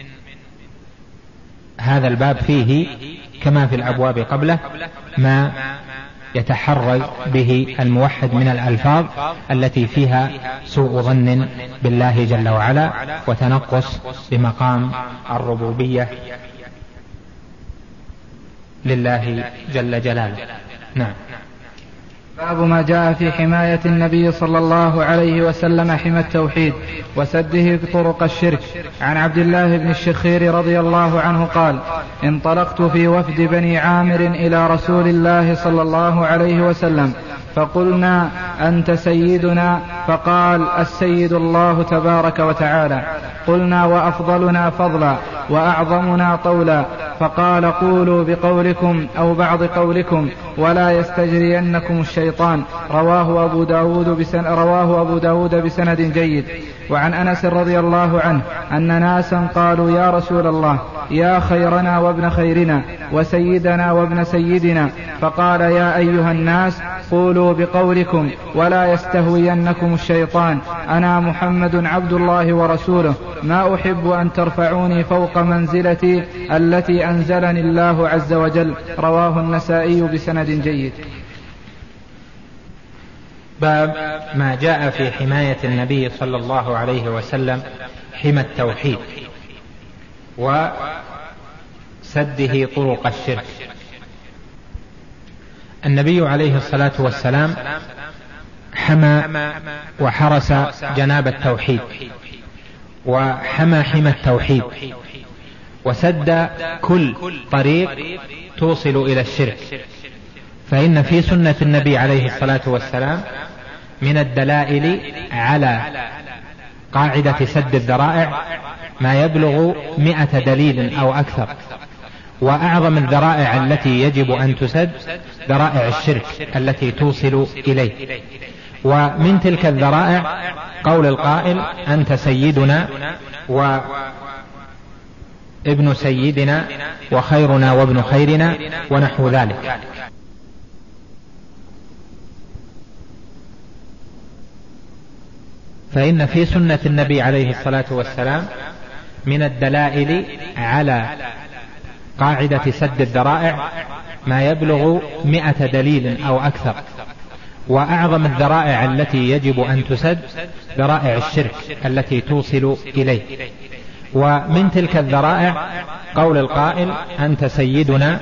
هذا الباب فيه كما في الأبواب قبله ما يتحرز به الموحد من الألفاظ التي فيها سوء ظن بالله جل وعلا وتنقص بمقام الربوبية لله جل جلاله. نعم. باب ما جاء في حماية النبي صلى الله عليه وسلم حمى التوحيد وسده طرق الشرك. عن عبد الله بن الشخير رضي الله عنه قال: انطلقت في وفد بني عامر إلى رسول الله صلى الله عليه وسلم، فقلنا: أنت سيدنا؟ فقال: السيد الله تبارك وتعالى. قلنا: وأفضلنا فضلا وأعظمنا طولا؟ فقال: قولوا بقولكم أو بعض قولكم ولا يستجرينكم الشيطان. رواه أبو داود بسن رواه أبو داود بسند جيد. وعن أنس رضي الله عنه أن ناسا قالوا: يا رسول الله، يا خيرنا وابن خيرنا وسيدنا وابن سيدنا. فقال: يا أيها الناس، قولوا بقولكم ولا يستهوينكم الشيطان. أنا محمد عبد الله ورسوله، ما أحب أن ترفعوني فوق منزلتي التي أنزلني الله عز وجل. رواه النسائي بسند جيد. باب ما جاء في حماية النبي صلى الله عليه وسلم حمى التوحيد وسده طرق الشرك. النبي عليه الصلاة والسلام حمى وحرس جناب التوحيد، وحمى حمى التوحيد، وسد كل طريق توصل إلى الشرك. فإن في سنة النبي عليه الصلاة والسلام من الدلائل على قاعدة سد الذرائع ما يبلغ مئة دليل أو أكثر، وأعظم الذرائع التي يجب أن تسد ذرائع الشرك التي توصل إليه. ومن تلك الذرائع قول القائل أنت سيدنا وابن سيدنا وخيرنا وابن خيرنا ونحو ذلك. فإن في سنة النبي عليه الصلاة والسلام من الدلائل على قاعدة سد الذرائع ما يبلغ مئة دليل أو أكثر، وأعظم الذرائع التي يجب أن تسد ذرائع الشرك التي توصل إليه. ومن تلك الذرائع قول القائل أنت سيدنا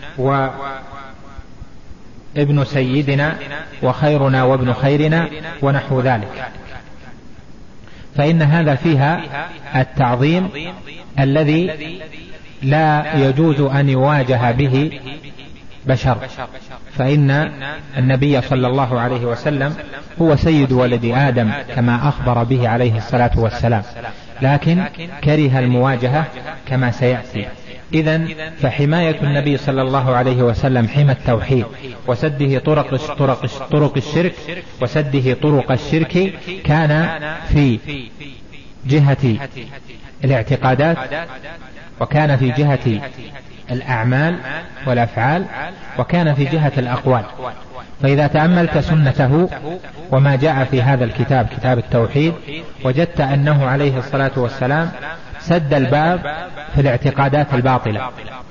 وابن سيدنا وخيرنا وابن خيرنا ونحو ذلك. فإن هذا فيها التعظيم الذي لا يجوز أن يواجه به بشر، فإن النبي صلى الله عليه وسلم هو سيد ولد آدم كما أخبر به عليه الصلاة والسلام، لكن كره المواجهة كما سيأتي. إذن فحماية النبي صلى الله عليه وسلم حمى التوحيد وسده طرق, طرق, طرق الشرك وسده طرق الشرك كان في جهة الاعتقادات، وكان في جهة الأعمال والأفعال، وكان في جهة الأقوال. فإذا تأملت سنته وما جاء في هذا الكتاب كتاب التوحيد وجدت أنه عليه الصلاة والسلام سد الباب في الاعتقادات الباطلة،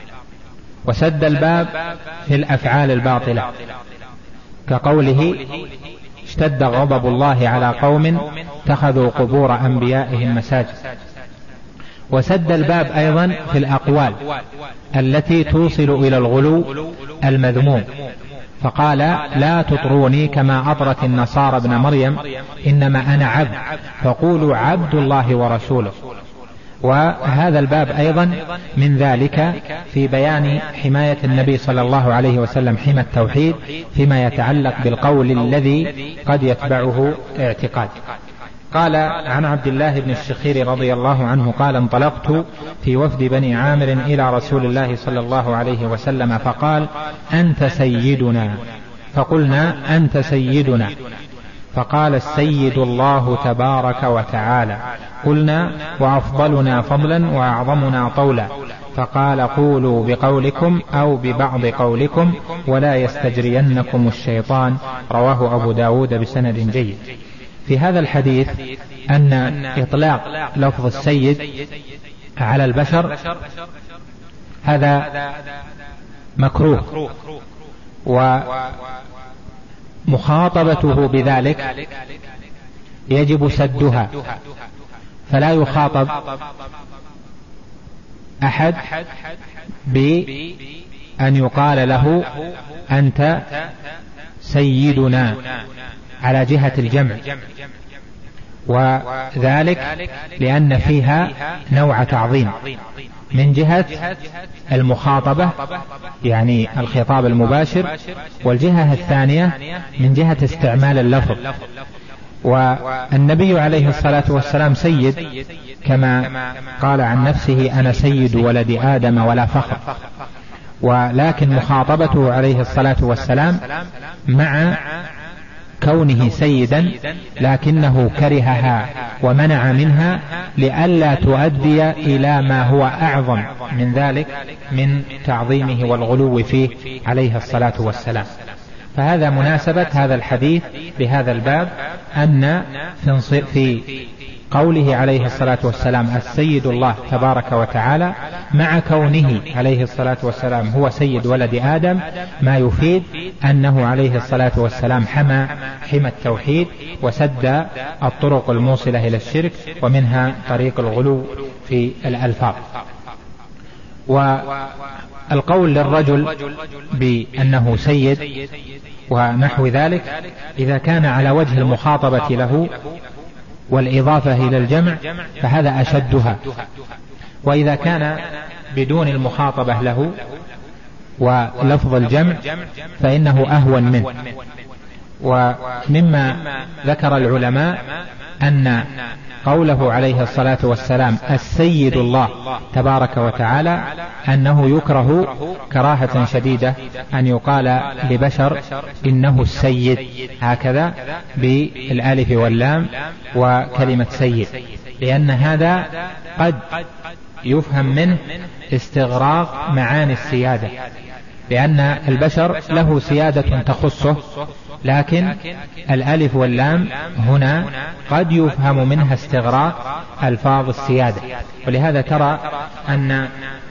وسد الباب في الأفعال الباطلة، كقوله اشتد غضب الله على قوم اتخذوا قبور أنبيائهم مساجد. وسد الباب أيضا في الأقوال التي توصل إلى الغلو المذموم، فقال لا تطروني كما أطرت النصارى ابن مريم إنما أنا عبد فقولوا عبد الله ورسوله. وهذا الباب أيضا من ذلك في بيان حماية النبي صلى الله عليه وسلم حمى التوحيد فيما يتعلق بالقول الذي قد يتبعه اعتقاد. قال عن عبد الله بن الشخير رضي الله عنه قال انطلقت في وفد بني عامر إلى رسول الله صلى الله عليه وسلم فقال أنت سيدنا، فقلنا أنت سيدنا، فقال السيد الله تبارك وتعالى. قلنا وأفضلنا فضلا وأعظمنا طولا، فقال قولوا بقولكم أو ببعض قولكم ولا يستجرينكم الشيطان. رواه أبو داود بسند جيد. في هذا الحديث أن إطلاق لفظ السيد على البشر هذا مكروه، ومخاطبته بذلك يجب سدها، فلا يخاطب أحد بأن يقال له أنت سيدنا على جهة الجمع، وذلك لأن فيها نوع تعظيم من جهة المخاطبة يعني الخطاب المباشر، والجهة الثانية من جهة استعمال اللفظ. والنبي عليه الصلاة والسلام سيد كما قال عن نفسه أنا سيد ولد آدم ولا فخر، ولكن مخاطبته عليه الصلاة والسلام مع كونه سيدا لكنه كرهها ومنع منها لئلا تؤدي إلى ما هو أعظم من ذلك من تعظيمه والغلو فيه عليه الصلاة والسلام. فهذا مناسبة هذا الحديث بهذا الباب، أن في قوله عليه الصلاة والسلام السيد الله تبارك وتعالى مع كونه عليه الصلاة والسلام هو سيد ولد آدم ما يفيد أنه عليه الصلاة والسلام حمى حمى التوحيد وسد الطرق الموصلة إلى الشرك، ومنها طريق الغلو في الألفاظ. والقول للرجل بأنه سيد ونحو ذلك إذا كان على وجه المخاطبة له والإضافة إلى الجمع فهذا أشدها، وإذا كان بدون المخاطبة له ولفظ الجمع فإنه أهون منه. ومما ذكر العلماء أن قوله عليه الصلاة والسلام السيد الله تبارك وتعالى أنه يكره كراهة شديدة أن يقال لبشر إنه السيد هكذا بالالف واللام وكلمة سيد، لأن هذا قد يفهم منه استغراق معاني السيادة، لأن البشر له سيادة تخصه، لكن الألف واللام هنا قد يفهم منها استغراق ألفاظ السيادة. ولهذا ترى أن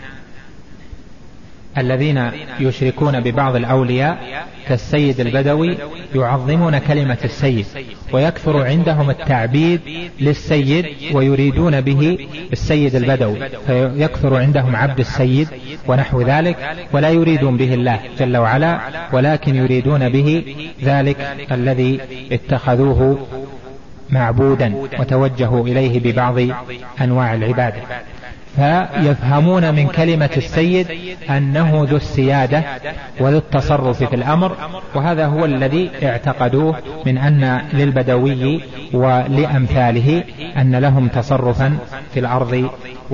الذين يشركون ببعض الأولياء كالسيد البدوي يعظمون كلمة السيد، ويكثر عندهم التعبيد للسيد ويريدون به السيد البدوي، فيكثر عندهم عبد السيد ونحو ذلك، ولا يريدون به الله جل وعلا، ولكن يريدون به ذلك الذي اتخذوه معبودا وتوجهوا إليه ببعض أنواع العبادة. فيفهمون من كلمة السيد أنه ذو السيادة وذو التصرف في الأمر، وهذا هو الذي اعتقدوه من أن للبدوي ولأمثاله أن لهم تصرفا في الأرض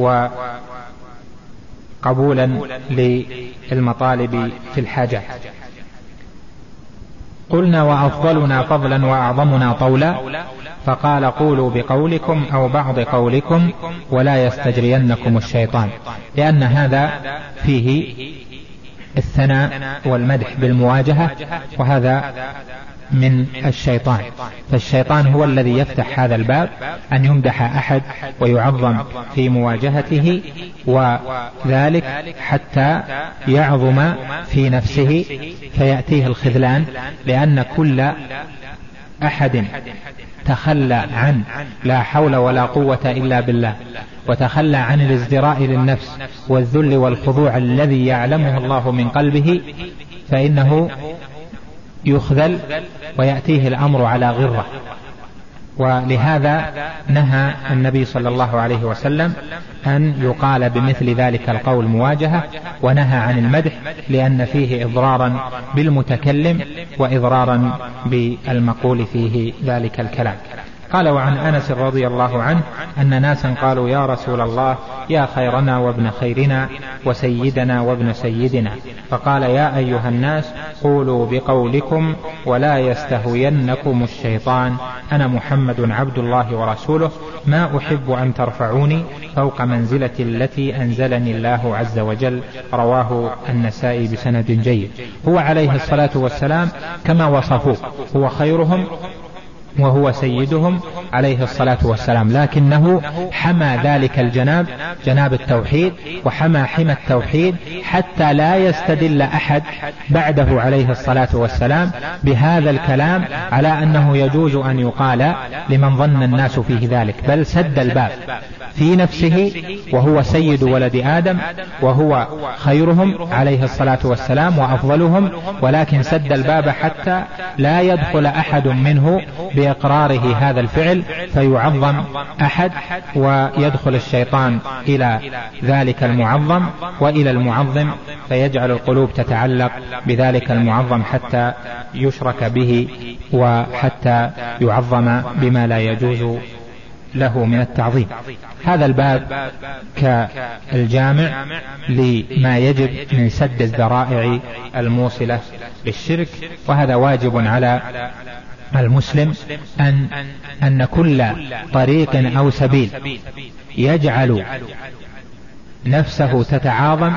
وقبولا للمطالب في الحاجات. قلنا وأفضلنا فضلا وأعظمنا طولا، فقال قولوا بقولكم أو بعض قولكم ولا يستجرينكم الشيطان، لأن هذا فيه الثناء والمدح بالمواجهة، وهذا من الشيطان. فالشيطان هو الذي يفتح هذا الباب أن يمدح أحد ويعظم في مواجهته، وذلك حتى يعظم في نفسه فيأتيه الخذلان، لأن كل أحد تخلى عن لا حول ولا قوة إلا بالله، وتخلى عن الازدراء للنفس والذل والخضوع الذي يعلمه الله من قلبه، فإنه يخذل ويأتيه الأمر على غرة. ولهذا نهى النبي صلى الله عليه وسلم أن يقال بمثل ذلك القول مواجهة، ونهى عن المدح لأن فيه إضرارا بالمتكلم وإضرارا بالمقول فيه ذلك الكلام. قال وعن أنس رضي الله عنه أن ناسا قالوا يا رسول الله يا خيرنا وابن خيرنا وسيدنا وابن سيدنا، فقال يا أيها الناس قولوا بقولكم ولا يستهوينكم الشيطان، أنا محمد عبد الله ورسوله، ما أحب أن ترفعوني فوق منزلة التي أنزلني الله عز وجل. رواه النسائي بسند جيد. هو عليه الصلاة والسلام كما وصفوه هو خيرهم وهو سيدهم عليه الصلاة والسلام، لكنه حمى ذلك الجناب جناب التوحيد، وحمى حمى التوحيد حتى لا يستدل أحد بعده عليه الصلاة والسلام بهذا الكلام على أنه يجوز أن يقال لمن ظن الناس فيه ذلك، بل سد الباب في نفسه وهو سيد ولد آدم وهو خيرهم عليه الصلاة والسلام وأفضلهم، ولكن سد الباب حتى لا يدخل أحد منه بإقراره هذا الفعل فيعظم أحد، ويدخل الشيطان إلى ذلك المعظم وإلى المعظم فيجعل القلوب تتعلق بذلك المعظم حتى يشرك به وحتى يعظم بما لا يجوز له من التعظيم. هذا الباب كالجامع لما يجب من سد الذرائع الموصلة للشرك، وهذا واجب على المسلم أن, أن كل طريق أو سبيل يجعل نفسه تتعاظم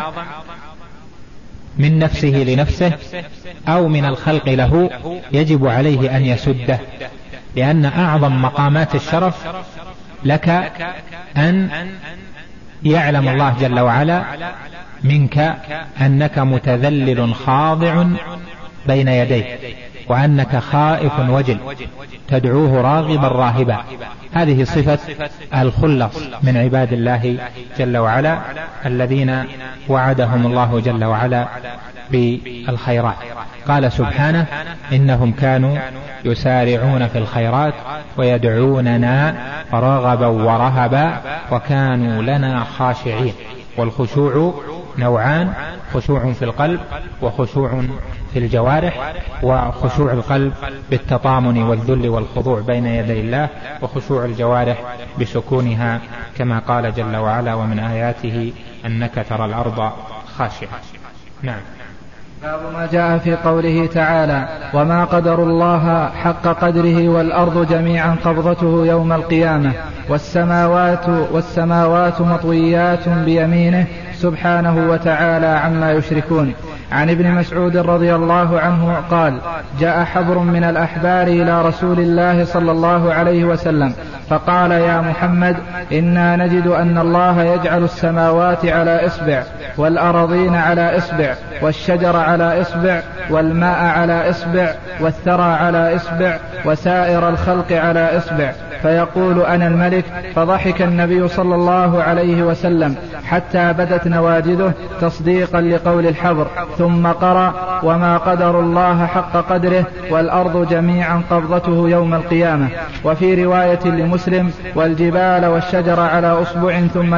من نفسه لنفسه أو من الخلق له يجب عليه أن يسده، لأن أعظم مقامات الشرف لك أن يعلم الله جل وعلا منك أنك متذلل خاضع بين يديه، وأنك خائف وجل تدعوه راغبا راهبا. هذه صفة الخلص من عباد الله جل وعلا الذين وعدهم الله جل وعلا بالخيرات. قال سبحانه إنهم كانوا يسارعون في الخيرات ويدعوننا رغبا ورهبا وكانوا لنا خاشعين. والخشوع نوعان: خشوع في القلب وخشوع في الجوارح، وخشوع القلب بالتطامن والذل والخضوع بين يدي الله، وخشوع الجوارح بسكونها كما قال جل وعلا: ومن آياته أنك ترى الأرض خاشعة. نعم. باب ما جاء في قوله تعالى: وما قدر الله حق قدره والأرض جميعا قبضته يوم القيامة والسماوات والسماوات مطويات بيمينه سبحانه وتعالى عما يشركون. عن ابن مسعود رضي الله عنه قال: جاء حبر من الأحبار إلى رسول الله صلى الله عليه وسلم فقال: يا محمد، إنا نجد أن الله يجعل السماوات على إصبع والأراضين على إصبع والشجر على إصبع والماء على إصبع والثرى على إصبع وسائر الخلق على إصبع، فيقول: أنا الملك. فضحك النبي صلى الله عليه وسلم حتى بدت نواجذه تصديقا لقول الحبر، ثم قرأ: وما قدر الله حق قدره والأرض جميعا قبضته يوم القيامة. وفي رواية لمسلم: والجبال والشجر على أصبع ثم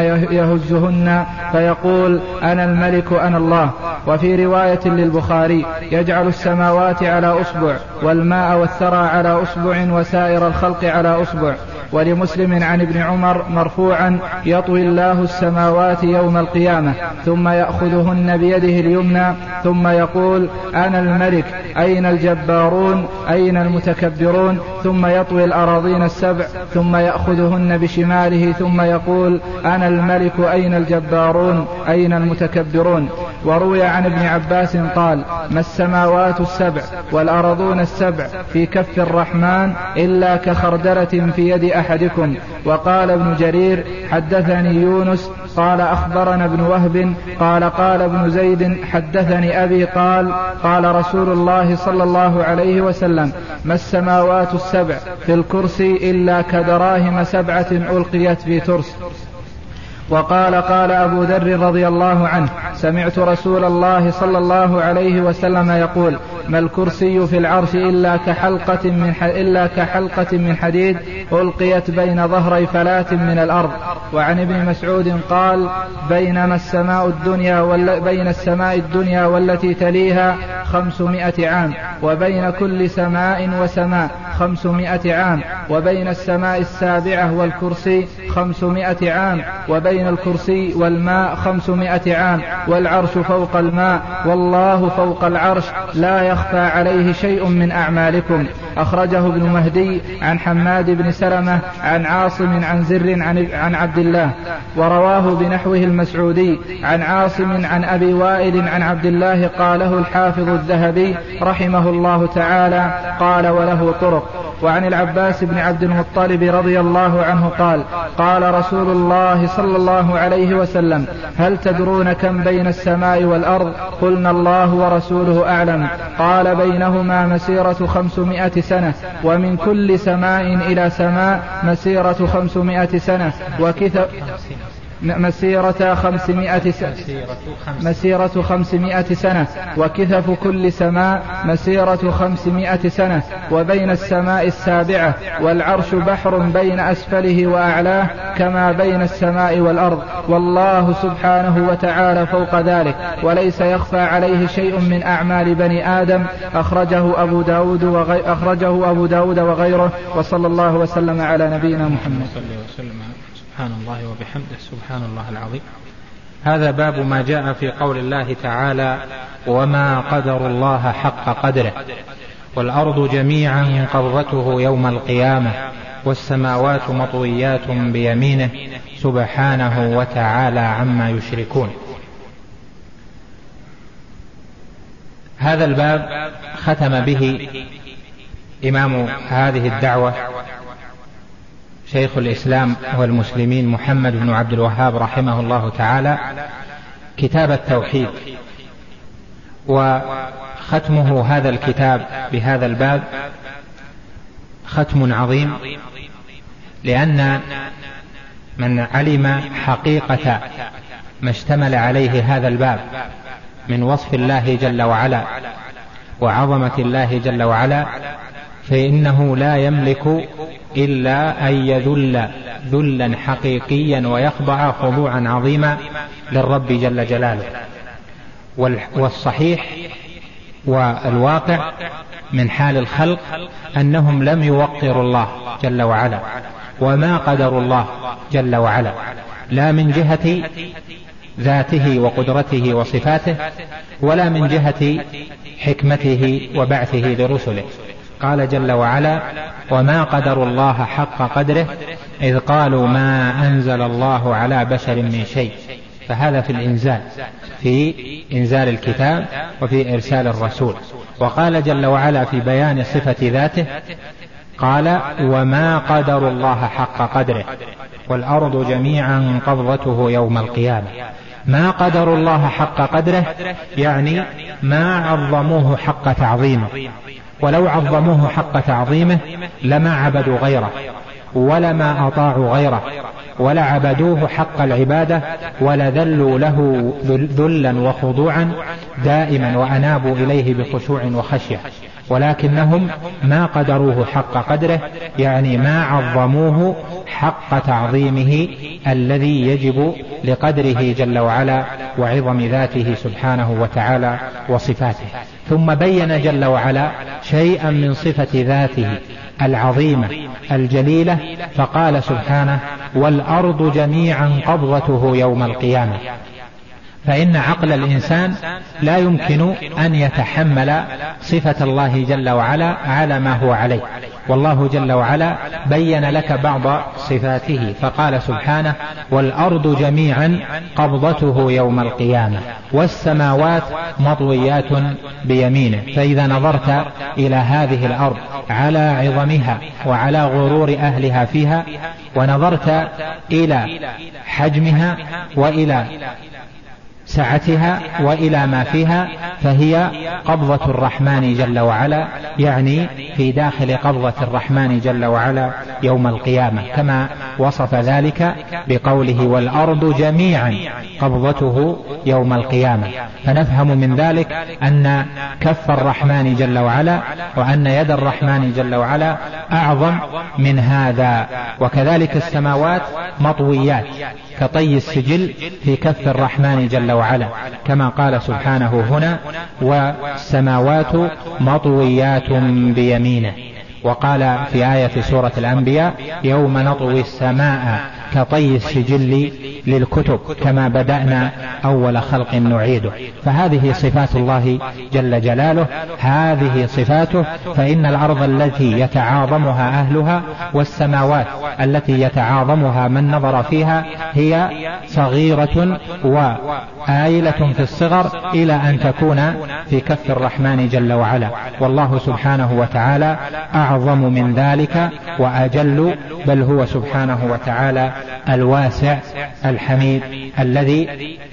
يهزهن فيقول: أنا الملك أنا الله. وفي رواية للبخاري: يجعل السماوات على أصبع والماء والثرى على أصبع وسائر الخلق على أصبع. ولمسلم عن ابن عمر مرفوعا: يطوي الله السماوات يوم القيامة ثم يأخذهن بيده اليمنى ثم يقول: أنا الملك، أين الجبارون، أين المتكبرون، ثم يطوي الأراضين السبع ثم يأخذهن بشماله ثم يقول: أنا الملك، أين الجبارون، أين المتكبرون. وروي عن ابن عباس قال: ما السماوات السبع والأرضون السبع في كف الرحمن إلا كخردلة في يد أحدكم. وقال ابن جرير: حدثني يونس قال أخبرنا ابن وهب قال قال ابن زيد حدثني أبي قال قال رسول الله صلى الله عليه وسلم: ما السماوات السبع في الكرسي إلا كدراهم سبعة ألقيت في ترس. وقال قال أبو ذر رضي الله عنه: سمعت رسول الله صلى الله عليه وسلم يقول: ما الكرسي في العرش إلا كحلقة من, إلا كحلقة من حديد ألقيت بين ظهري فلاة من الأرض. وعن ابن مسعود قال: بينما السماء الدنيا وال... بين السماء الدنيا والتي تليها خمسمائة عام، وبين كل سماء وسماء خمسمائة عام، وبين السماء السابعة والكرسي خمسمائة عام، وبين الكرسي والماء خمسمائة عام، والعرش فوق الماء، والله فوق العرش، لا يخفى عليه شيء من أعمالكم. أخرجه ابن مهدي عن حماد بن سلمة عن عاصم عن زر عن, عن عبد الله. ورواه بنحوه المسعودي عن عاصم عن أبي وائل عن عبد الله قاله الحافظ الذهبي رحمه الله تعالى قال: وله طرق. وعن العباس بن عبد المطلب رضي الله عنه قال: قال رسول الله صلى الله عليه وسلم: هل تدرون كم بين السماء والأرض؟ قلنا: الله ورسوله أعلم. قال: بينهما مسيرة خمسمائة سنة، ومن كل سماء إلى سماء مسيرة خمسمائة سنة، وكث مسيرة خمسمائة سنة مسيرة خمسمائة سنة، وكثف كل سماء مسيرة خمسمائة سنة، وبين السماء السابعة والعرش بحر بين أسفله وأعلاه كما بين السماء والأرض، والله سبحانه وتعالى فوق ذلك، وليس يخفى عليه شيء من أعمال بني آدم. أخرجه أبو داود وغي... أخرجه أبو داود وغيره. وصلى الله وسلم على نبينا محمد. سبحان الله وبحمده سبحان الله العظيم. هذا باب ما جاء في قول الله تعالى: وما قدر الله حق قدره والأرض جميعا قبضته يوم القيامة والسماوات مطويات بيمينه سبحانه وتعالى عما يشركون. هذا الباب ختم به إمام هذه الدعوة شيخ الإسلام والمسلمين محمد بن عبد الوهاب رحمه الله تعالى كتاب التوحيد. وختمه هذا الكتاب بهذا الباب ختم عظيم، لأن من علم حقيقة ما اشتمل عليه هذا الباب من وصف الله جل وعلا وعظمة الله جل وعلا فإنه لا يملك إلا أن يذل ذلا حقيقيا ويخضع خضوعا عظيما للرب جل جلاله. والصحيح والواقع من حال الخلق أنهم لم يوقروا الله جل وعلا وما قدروا الله جل وعلا، لا من جهة ذاته وقدرته وصفاته ولا من جهة حكمته وبعثه لرسله. قال جل وعلا: وما قدروا الله حق قدره إذ قالوا ما أنزل الله على بشر من شيء. فهذا في الإنزال، في إنزال الكتاب وفي إرسال الرسول. وقال جل وعلا في بيان صفة ذاته قال: وما قدروا الله حق قدره والأرض جميعا قبضته يوم القيامة. ما قدروا الله حق قدره يعني ما عظموه حق تعظيمه، ولو عظموه حق تعظيمه لما عبدوا غيره ولما أطاعوا غيره ولا عبدوه حق العبادة ولذلوا له ذلا وخضوعا دائما وأنابوا إليه بخشوع وخشية، ولكنهم ما قدروه حق قدره يعني ما عظموه حق تعظيمه الذي يجب لقدره جل وعلا وعظم ذاته سبحانه وتعالى وصفاته. ثم بين جل وعلا شيئا من صفة ذاته العظيمة الجليلة فقال سبحانه: والأرض جميعا قبضته يوم القيامة. فإن عقل الإنسان لا يمكن أن يتحمل صفة الله جل وعلا على ما هو عليه، والله جل وعلا بين لك بعض صفاته فقال سبحانه: والأرض جميعا قبضته يوم القيامة والسماوات مطويات بيمينه. فإذا نظرت إلى هذه الأرض على عظمها وعلى غرور أهلها فيها، ونظرت إلى حجمها وإلى سعتها وإلى ما فيها، فهي قبضة الرحمن جل وعلا، يعني في داخل قبضة الرحمن جل وعلا يوم القيامة، كما وصف ذلك بقوله: والأرض جميعا قبضته يوم القيامة. فنفهم من ذلك أن كف الرحمن جل وعلا وأن يد الرحمن جل وعلا أعظم من هذا. وكذلك السماوات مطويات كطي السجل في كف الرحمن جل وعلا، كما قال سبحانه هنا: والسماوات مطويات بيمينه. وقال في آية سورة الأنبياء: يوم نطوي السماء كطي السجل للكتب كما بدأنا أول خلق نعيده. فهذه صفات الله جل جلاله، هذه صفاته. فإن الأرض التي يتعاظمها أهلها والسماوات التي يتعاظمها من نظر فيها هي صغيرة وآيلة في الصغر إلى أن تكون في كف الرحمن جل وعلا، والله سبحانه وتعالى أعظم من ذلك وأجل، بل هو سبحانه وتعالى الواسع الحميد الذي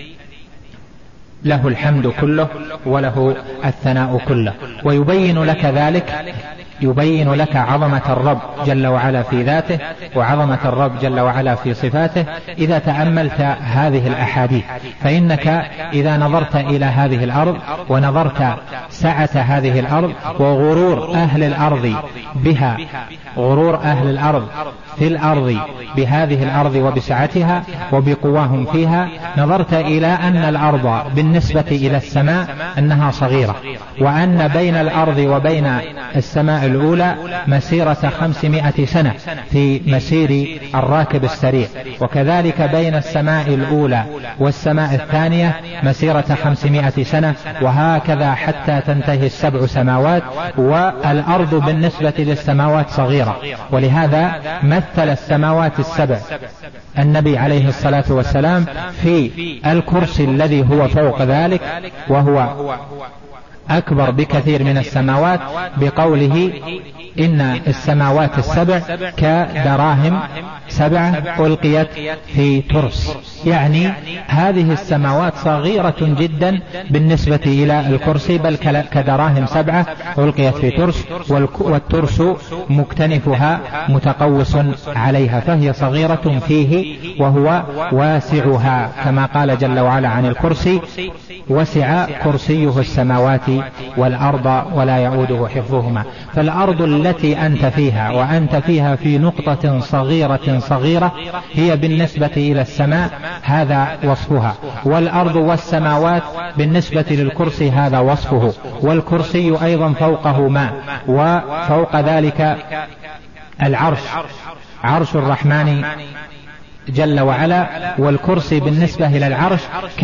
له الحمد كله وله الثناء كله. ويبين لك ذلك، يبين لك عظمة الرب جل وعلا في ذاته وعظمة الرب جل وعلا في صفاته إذا تأملت هذه الأحاديث. فإنك إذا نظرت إلى هذه الأرض ونظرت سعة هذه الأرض وغرور أهل الأرض بها، غرور أهل الأرض في الأرض بهذه الأرض وبسعتها وبقواهم فيها، نظرت إلى أن الأرض بالنسبة إلى السماء أنها صغيرة، وأن بين الأرض وبين السماء الأولى مسيرة خمسمائة سنة في مسير الراكب السريع، وكذلك بين السماء الأولى والسماء الثانية مسيرة خمسمائة سنة، وهكذا حتى تنتهي السبع سماوات، والأرض بالنسبة للسماوات صغيرة. ولهذا مثل السماوات السبع النبي عليه الصلاة والسلام في الكرسي الذي هو فوق ذلك وهو أكبر بكثير من السماوات بقوله: إن السماوات السبع كدراهم سبعة ألقيت في ترس، يعني هذه السماوات صغيرة جدا بالنسبة إلى الكرسي، بل كدراهم سبعة ألقيت في ترس، والترس مكتنفها متقوس عليها، فهي صغيرة فيه وهو واسعها، كما قال جل وعلا عن الكرسي: وسع كرسيه السماوات والأرض ولا يؤوده حفظهما. فالأرض التي أنت فيها وأنت فيها في نقطة صغيرة صغيرة هي بالنسبة إلى السماء هذا وصفها، والأرض والسماوات بالنسبة للكرسي هذا وصفه، والكرسي أيضا فوقه ماء، وفوق ذلك العرش، عرش الرحمن جل وعلا، والكرسي بالنسبة إلى العرش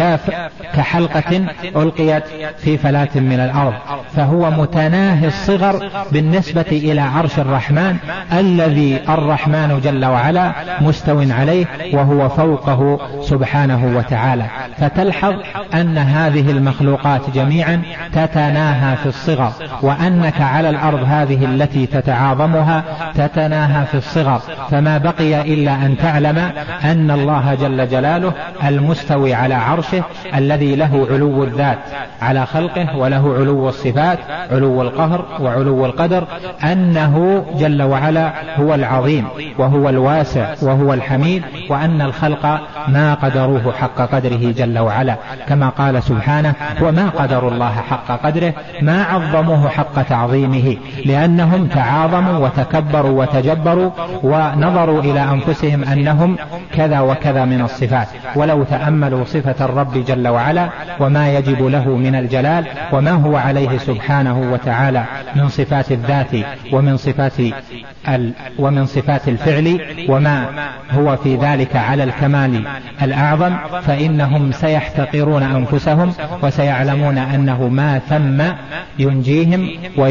كحلقة ألقيت في فلاة من الأرض، فهو متناهي الصغر بالنسبة إلى عرش الرحمن الذي الرحمن جل وعلا مستو عليه وهو فوقه سبحانه وتعالى. فتلحظ أن هذه المخلوقات جميعا تتناهى في الصغر، وأنك على الأرض هذه التي تتعاظمها تتناهى في الصغر، فما بقي إلا أن تعلم أن الله جل جلاله المستوي على عرشه الذي له علو الذات على خلقه وله علو الصفات، علو القهر وعلو القدر، أنه جل وعلا هو العظيم وهو الواسع وهو الحميد، وأن الخلق ما قدروه حق قدره جل وعلا، كما قال سبحانه: وما قدر الله حق قدره، ما عظموه حق تعظيمه، لأنهم تعاظموا وتكبروا وتجبروا ونظروا إلى أنفسهم أنهم كذا وكذا من الصفات. ولو تأملوا صفة الرب جل وعلا وما يجب له من الجلال وما هو عليه سبحانه وتعالى من صفات الذات ومن صفات ال ومن صفات الفعل وما هو في ذلك على الكمال الأعظم، فإنهم سيحتقرون أنفسهم وسيعلمون أنه ما ثم ينجيهم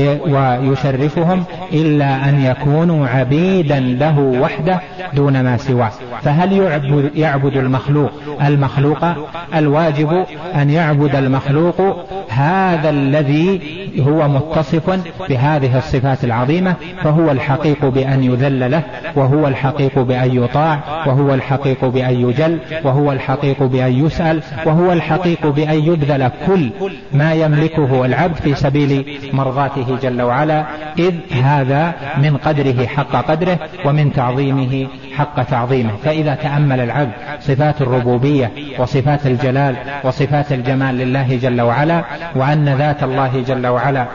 ويشرفهم إلا أن يكونوا عبيدا له وحده دون ما سواه. فهل يعبد, يعبد المخلوق المخلوق؟ الواجب أن يعبد المخلوق هذا الذي هو متصف بهذه الصفات العظيمة، فهو الحقيق بأن يذل له، وهو الحقيق بأن يطاع، وهو الحقيق بأن يجل، وهو الحقيق بأن يسأل، وهو الحقيق بأن يبذل كل ما يملكه العبد في سبيل مرضاته جل وعلا، إذ هذا من قدره حق قدره ومن تعظيمه حق تعظيمه. فإذا تأمل العبد صفات الربوبية وصفات الجلال وصفات الجمال لله جل وعلا، وأن ذات الله جل وعلا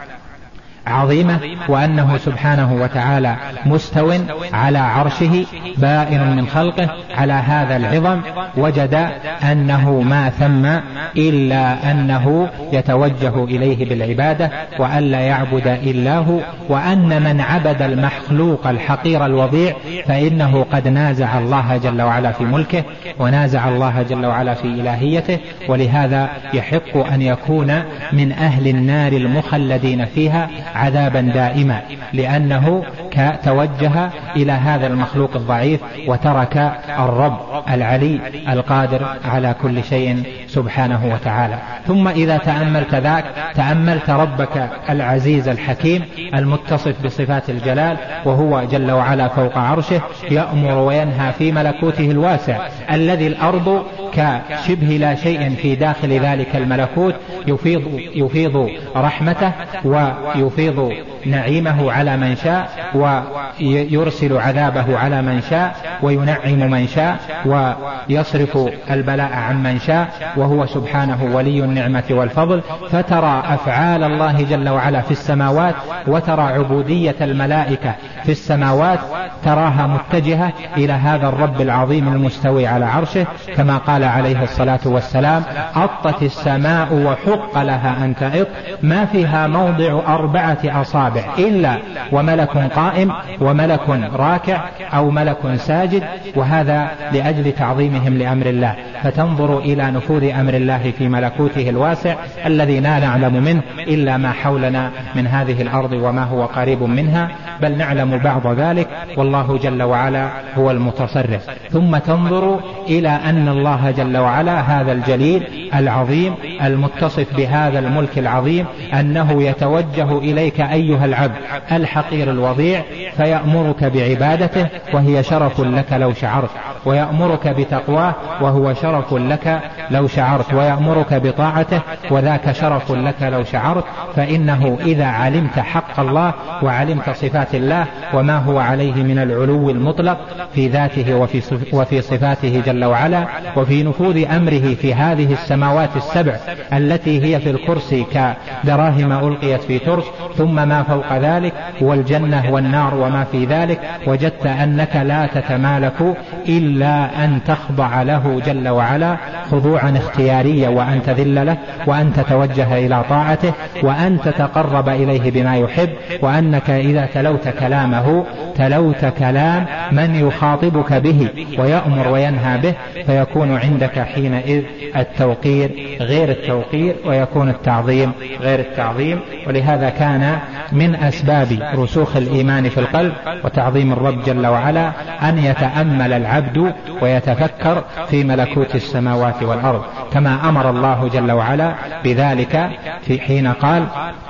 عظيمة، وأنه سبحانه وتعالى مستو على عرشه بائن من خلقه على هذا العظم، وجد أنه ما ثم إلا أنه يتوجه إليه بالعبادة وأن لا يعبد إلا هو، وأن من عبد المخلوق الحقير الوضيع فإنه قد نازع الله جل وعلا في ملكه ونازع الله جل وعلا في إلهيته، ولهذا يحق أن يكون من أهل النار المخلدين فيها عذابا دائما، لأنه توجه إلى هذا المخلوق الضعيف وترك الرب العلي القادر على كل شيء سبحانه وتعالى. ثم إذا تأملت ذاك تأملت ربك العزيز الحكيم المتصف بصفات الجلال، وهو جل وعلا فوق عرشه يأمر وينهى في ملكوته الواسع الذي الأرض كشبه لا شيء في داخل ذلك الملكوت، يفيض, يفيض رحمته ويفيض نعيمه على من شاء ويرسل عذابه على من شاء وينعم من شاء ويصرف البلاء عن من شاء، وهو سبحانه ولي النعمة والفضل. فترى أفعال الله جل وعلا في السماوات وترى عبودية الملائكة في السماوات تراها متجهة إلى هذا الرب العظيم المستوي على عرشه، كما قال عليه الصلاة والسلام: أطت السماء وحق لها أن تئط ما فيها موضع أربعة أصابع إلا وملك قائم وملك راكع أو ملك ساجد، وهذا لأجل تعظيمهم لأمر الله. فتنظر إلى نفوذ أمر الله في ملكوته الواسع الذي لا نعلم منه إلا ما حولنا من هذه الأرض وما هو قريب منها، بل نعلم بعض ذلك، والله جل وعلا هو المتصرف. ثم تنظر إلى أن الله جل وعلا هذا الجليل العظيم المتصف بهذا الملك العظيم أنه يتوجه إليك أيها العبد الحقير الوضيع فيأمرك بعبادته وهي شرف لك لو شعرت، ويأمرك بتقواه وهو شرف لك لو شعرت، ويأمرك بطاعته وذاك شرف لك لو شعرت. فإنه إذا علمت حق الله وعلمت صفات الله وما هو عليه من من العلو المطلق في ذاته وفي صفاته جل وعلا، وفي نفوذ أمره في هذه السماوات السبع التي هي في الكرسي كدراهم ألقيت في ترس، ثم ما فوق ذلك والجنة والنار وما في ذلك، وجدت أنك لا تتمالك إلا أن تخضع له جل وعلا خضوعا اختياريا، وأن تذل له، وأن تتوجه إلى طاعته، وأن تتقرب إليه بما يحب، وأنك إذا تلوت كلامه تلوت كلام من يخاطبك به ويأمر وينهى به، فيكون عندك حينئذ التوقير غير التوقير، ويكون التعظيم غير التعظيم. ولهذا كان من أسباب رسوخ الإيمان في القلب وتعظيم الرب جل وعلا أن يتأمل العبد ويتفكر في ملكوت السماوات والأرض، كما أمر الله جل وعلا بذلك في حين قال: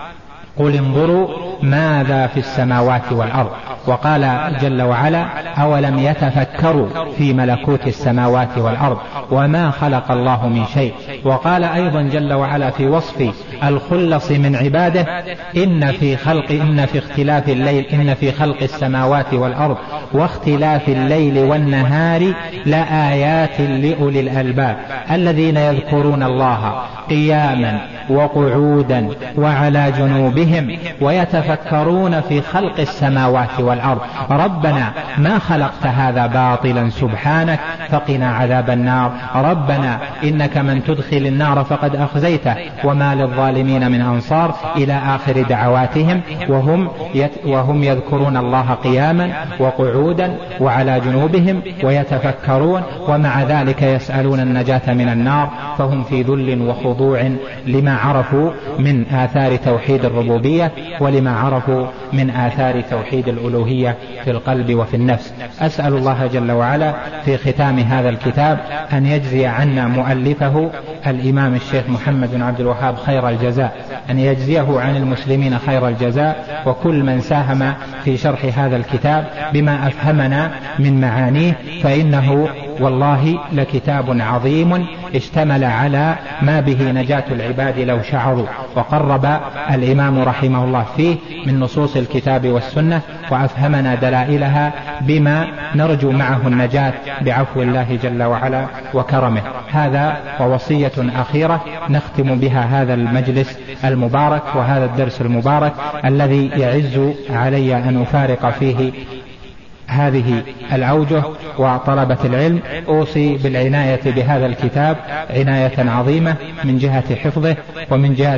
قل انظروا ماذا في السماوات والأرض. وقال جل وعلا: أولم يتفكروا في ملكوت السماوات والأرض وما خلق الله من شيء. وقال أيضا جل وعلا في وصف الخلص من عباده: إن في خلق إن في اختلاف الليل إن في خلق السماوات والأرض واختلاف الليل والنهار لآيات لأولي الألباب الذين يذكرون الله قياما وقعودا وعلى جنوبهم ويتفكرون في خلق السماوات والأرض ربنا ما خلقت هذا باطلا سبحانك فقنا عذاب النار ربنا إنك من تدخل النار فقد أخزيته وما للظالمين من أنصار إلى آخر دعواتهم وهم, وهم يذكرون الله قياما وقعودا وعلى جنوبهم ويتفكرون ومع ذلك يسألون النجاة من النار، فهم في ذل وخضوع لما عرفوا من آثار توحيد الربوبية ولما عرفوا من آثار توحيد الألوهية في القلب وفي النفس. أسأل الله جل وعلا في ختام هذا الكتاب أن يجزي عنا مؤلفه الإمام الشيخ محمد بن عبد الوهاب خير الجزاء، أن يجزيه عن المسلمين خير الجزاء، وكل من ساهم في شرح هذا الكتاب بما أفهمنا من معانيه، فإنه والله لكتاب عظيم اشتمل على ما به نجاة العباد لو شعروا، وقرب الإمام رحمه الله فيه من نصوص الكتاب والسنة وأفهمنا دلائلها بما نرجو معه النجاة بعفو الله جل وعلا وكرمه. هذا ووصية أخيرة نختم بها هذا المجلس المبارك وهذا الدرس المبارك الذي يعز علي أن أفارق فيه هذه الأوجه وطلبة العلم. أوصي بالعناية بهذا الكتاب عناية عظيمة من جهة حفظه ومن جهة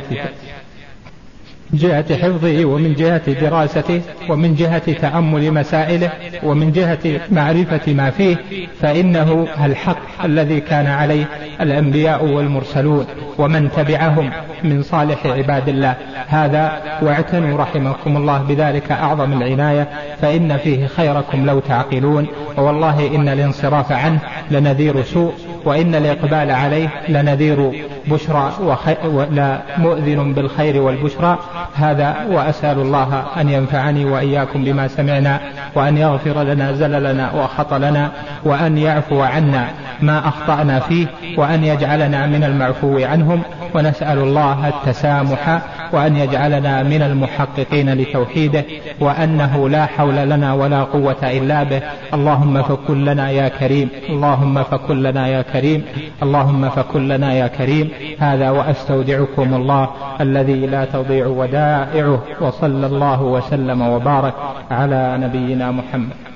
جهة حفظه ومن جهة دراسته ومن جهة تأمل مسائله ومن جهة معرفة ما فيه، فإنه الحق الذي كان عليه الأنبياء والمرسلون ومن تبعهم من صالح عباد الله. هذا واعتنوا رحمكم الله بذلك أعظم العناية، فإن فيه خيركم لو تعقلون، ووالله إن الانصراف عنه لنذير سوء، وإن الإقبال عليه لنذير بشرى ولا مؤذن بالخير والبشرى. هذا وأسأل الله أن ينفعني وإياكم بما سمعنا، وأن يغفر لنا زللنا وخطلنا، وأن يعفو عنا ما أخطأنا فيه، وأن يجعلنا من المعفو عنهم، ونسأل الله التسامح وأن يجعلنا من المحققين لتوحيده، وأنه لا حول لنا ولا قوة إلا به. اللهم فكن لنا يا كريم، اللهم فكن لنا يا كريم، اللهم فكن لنا يا كريم. هذا وأستودعكم الله الذي لا تضيع ودائعه، وصلى الله وسلم وبارك على نبينا محمد.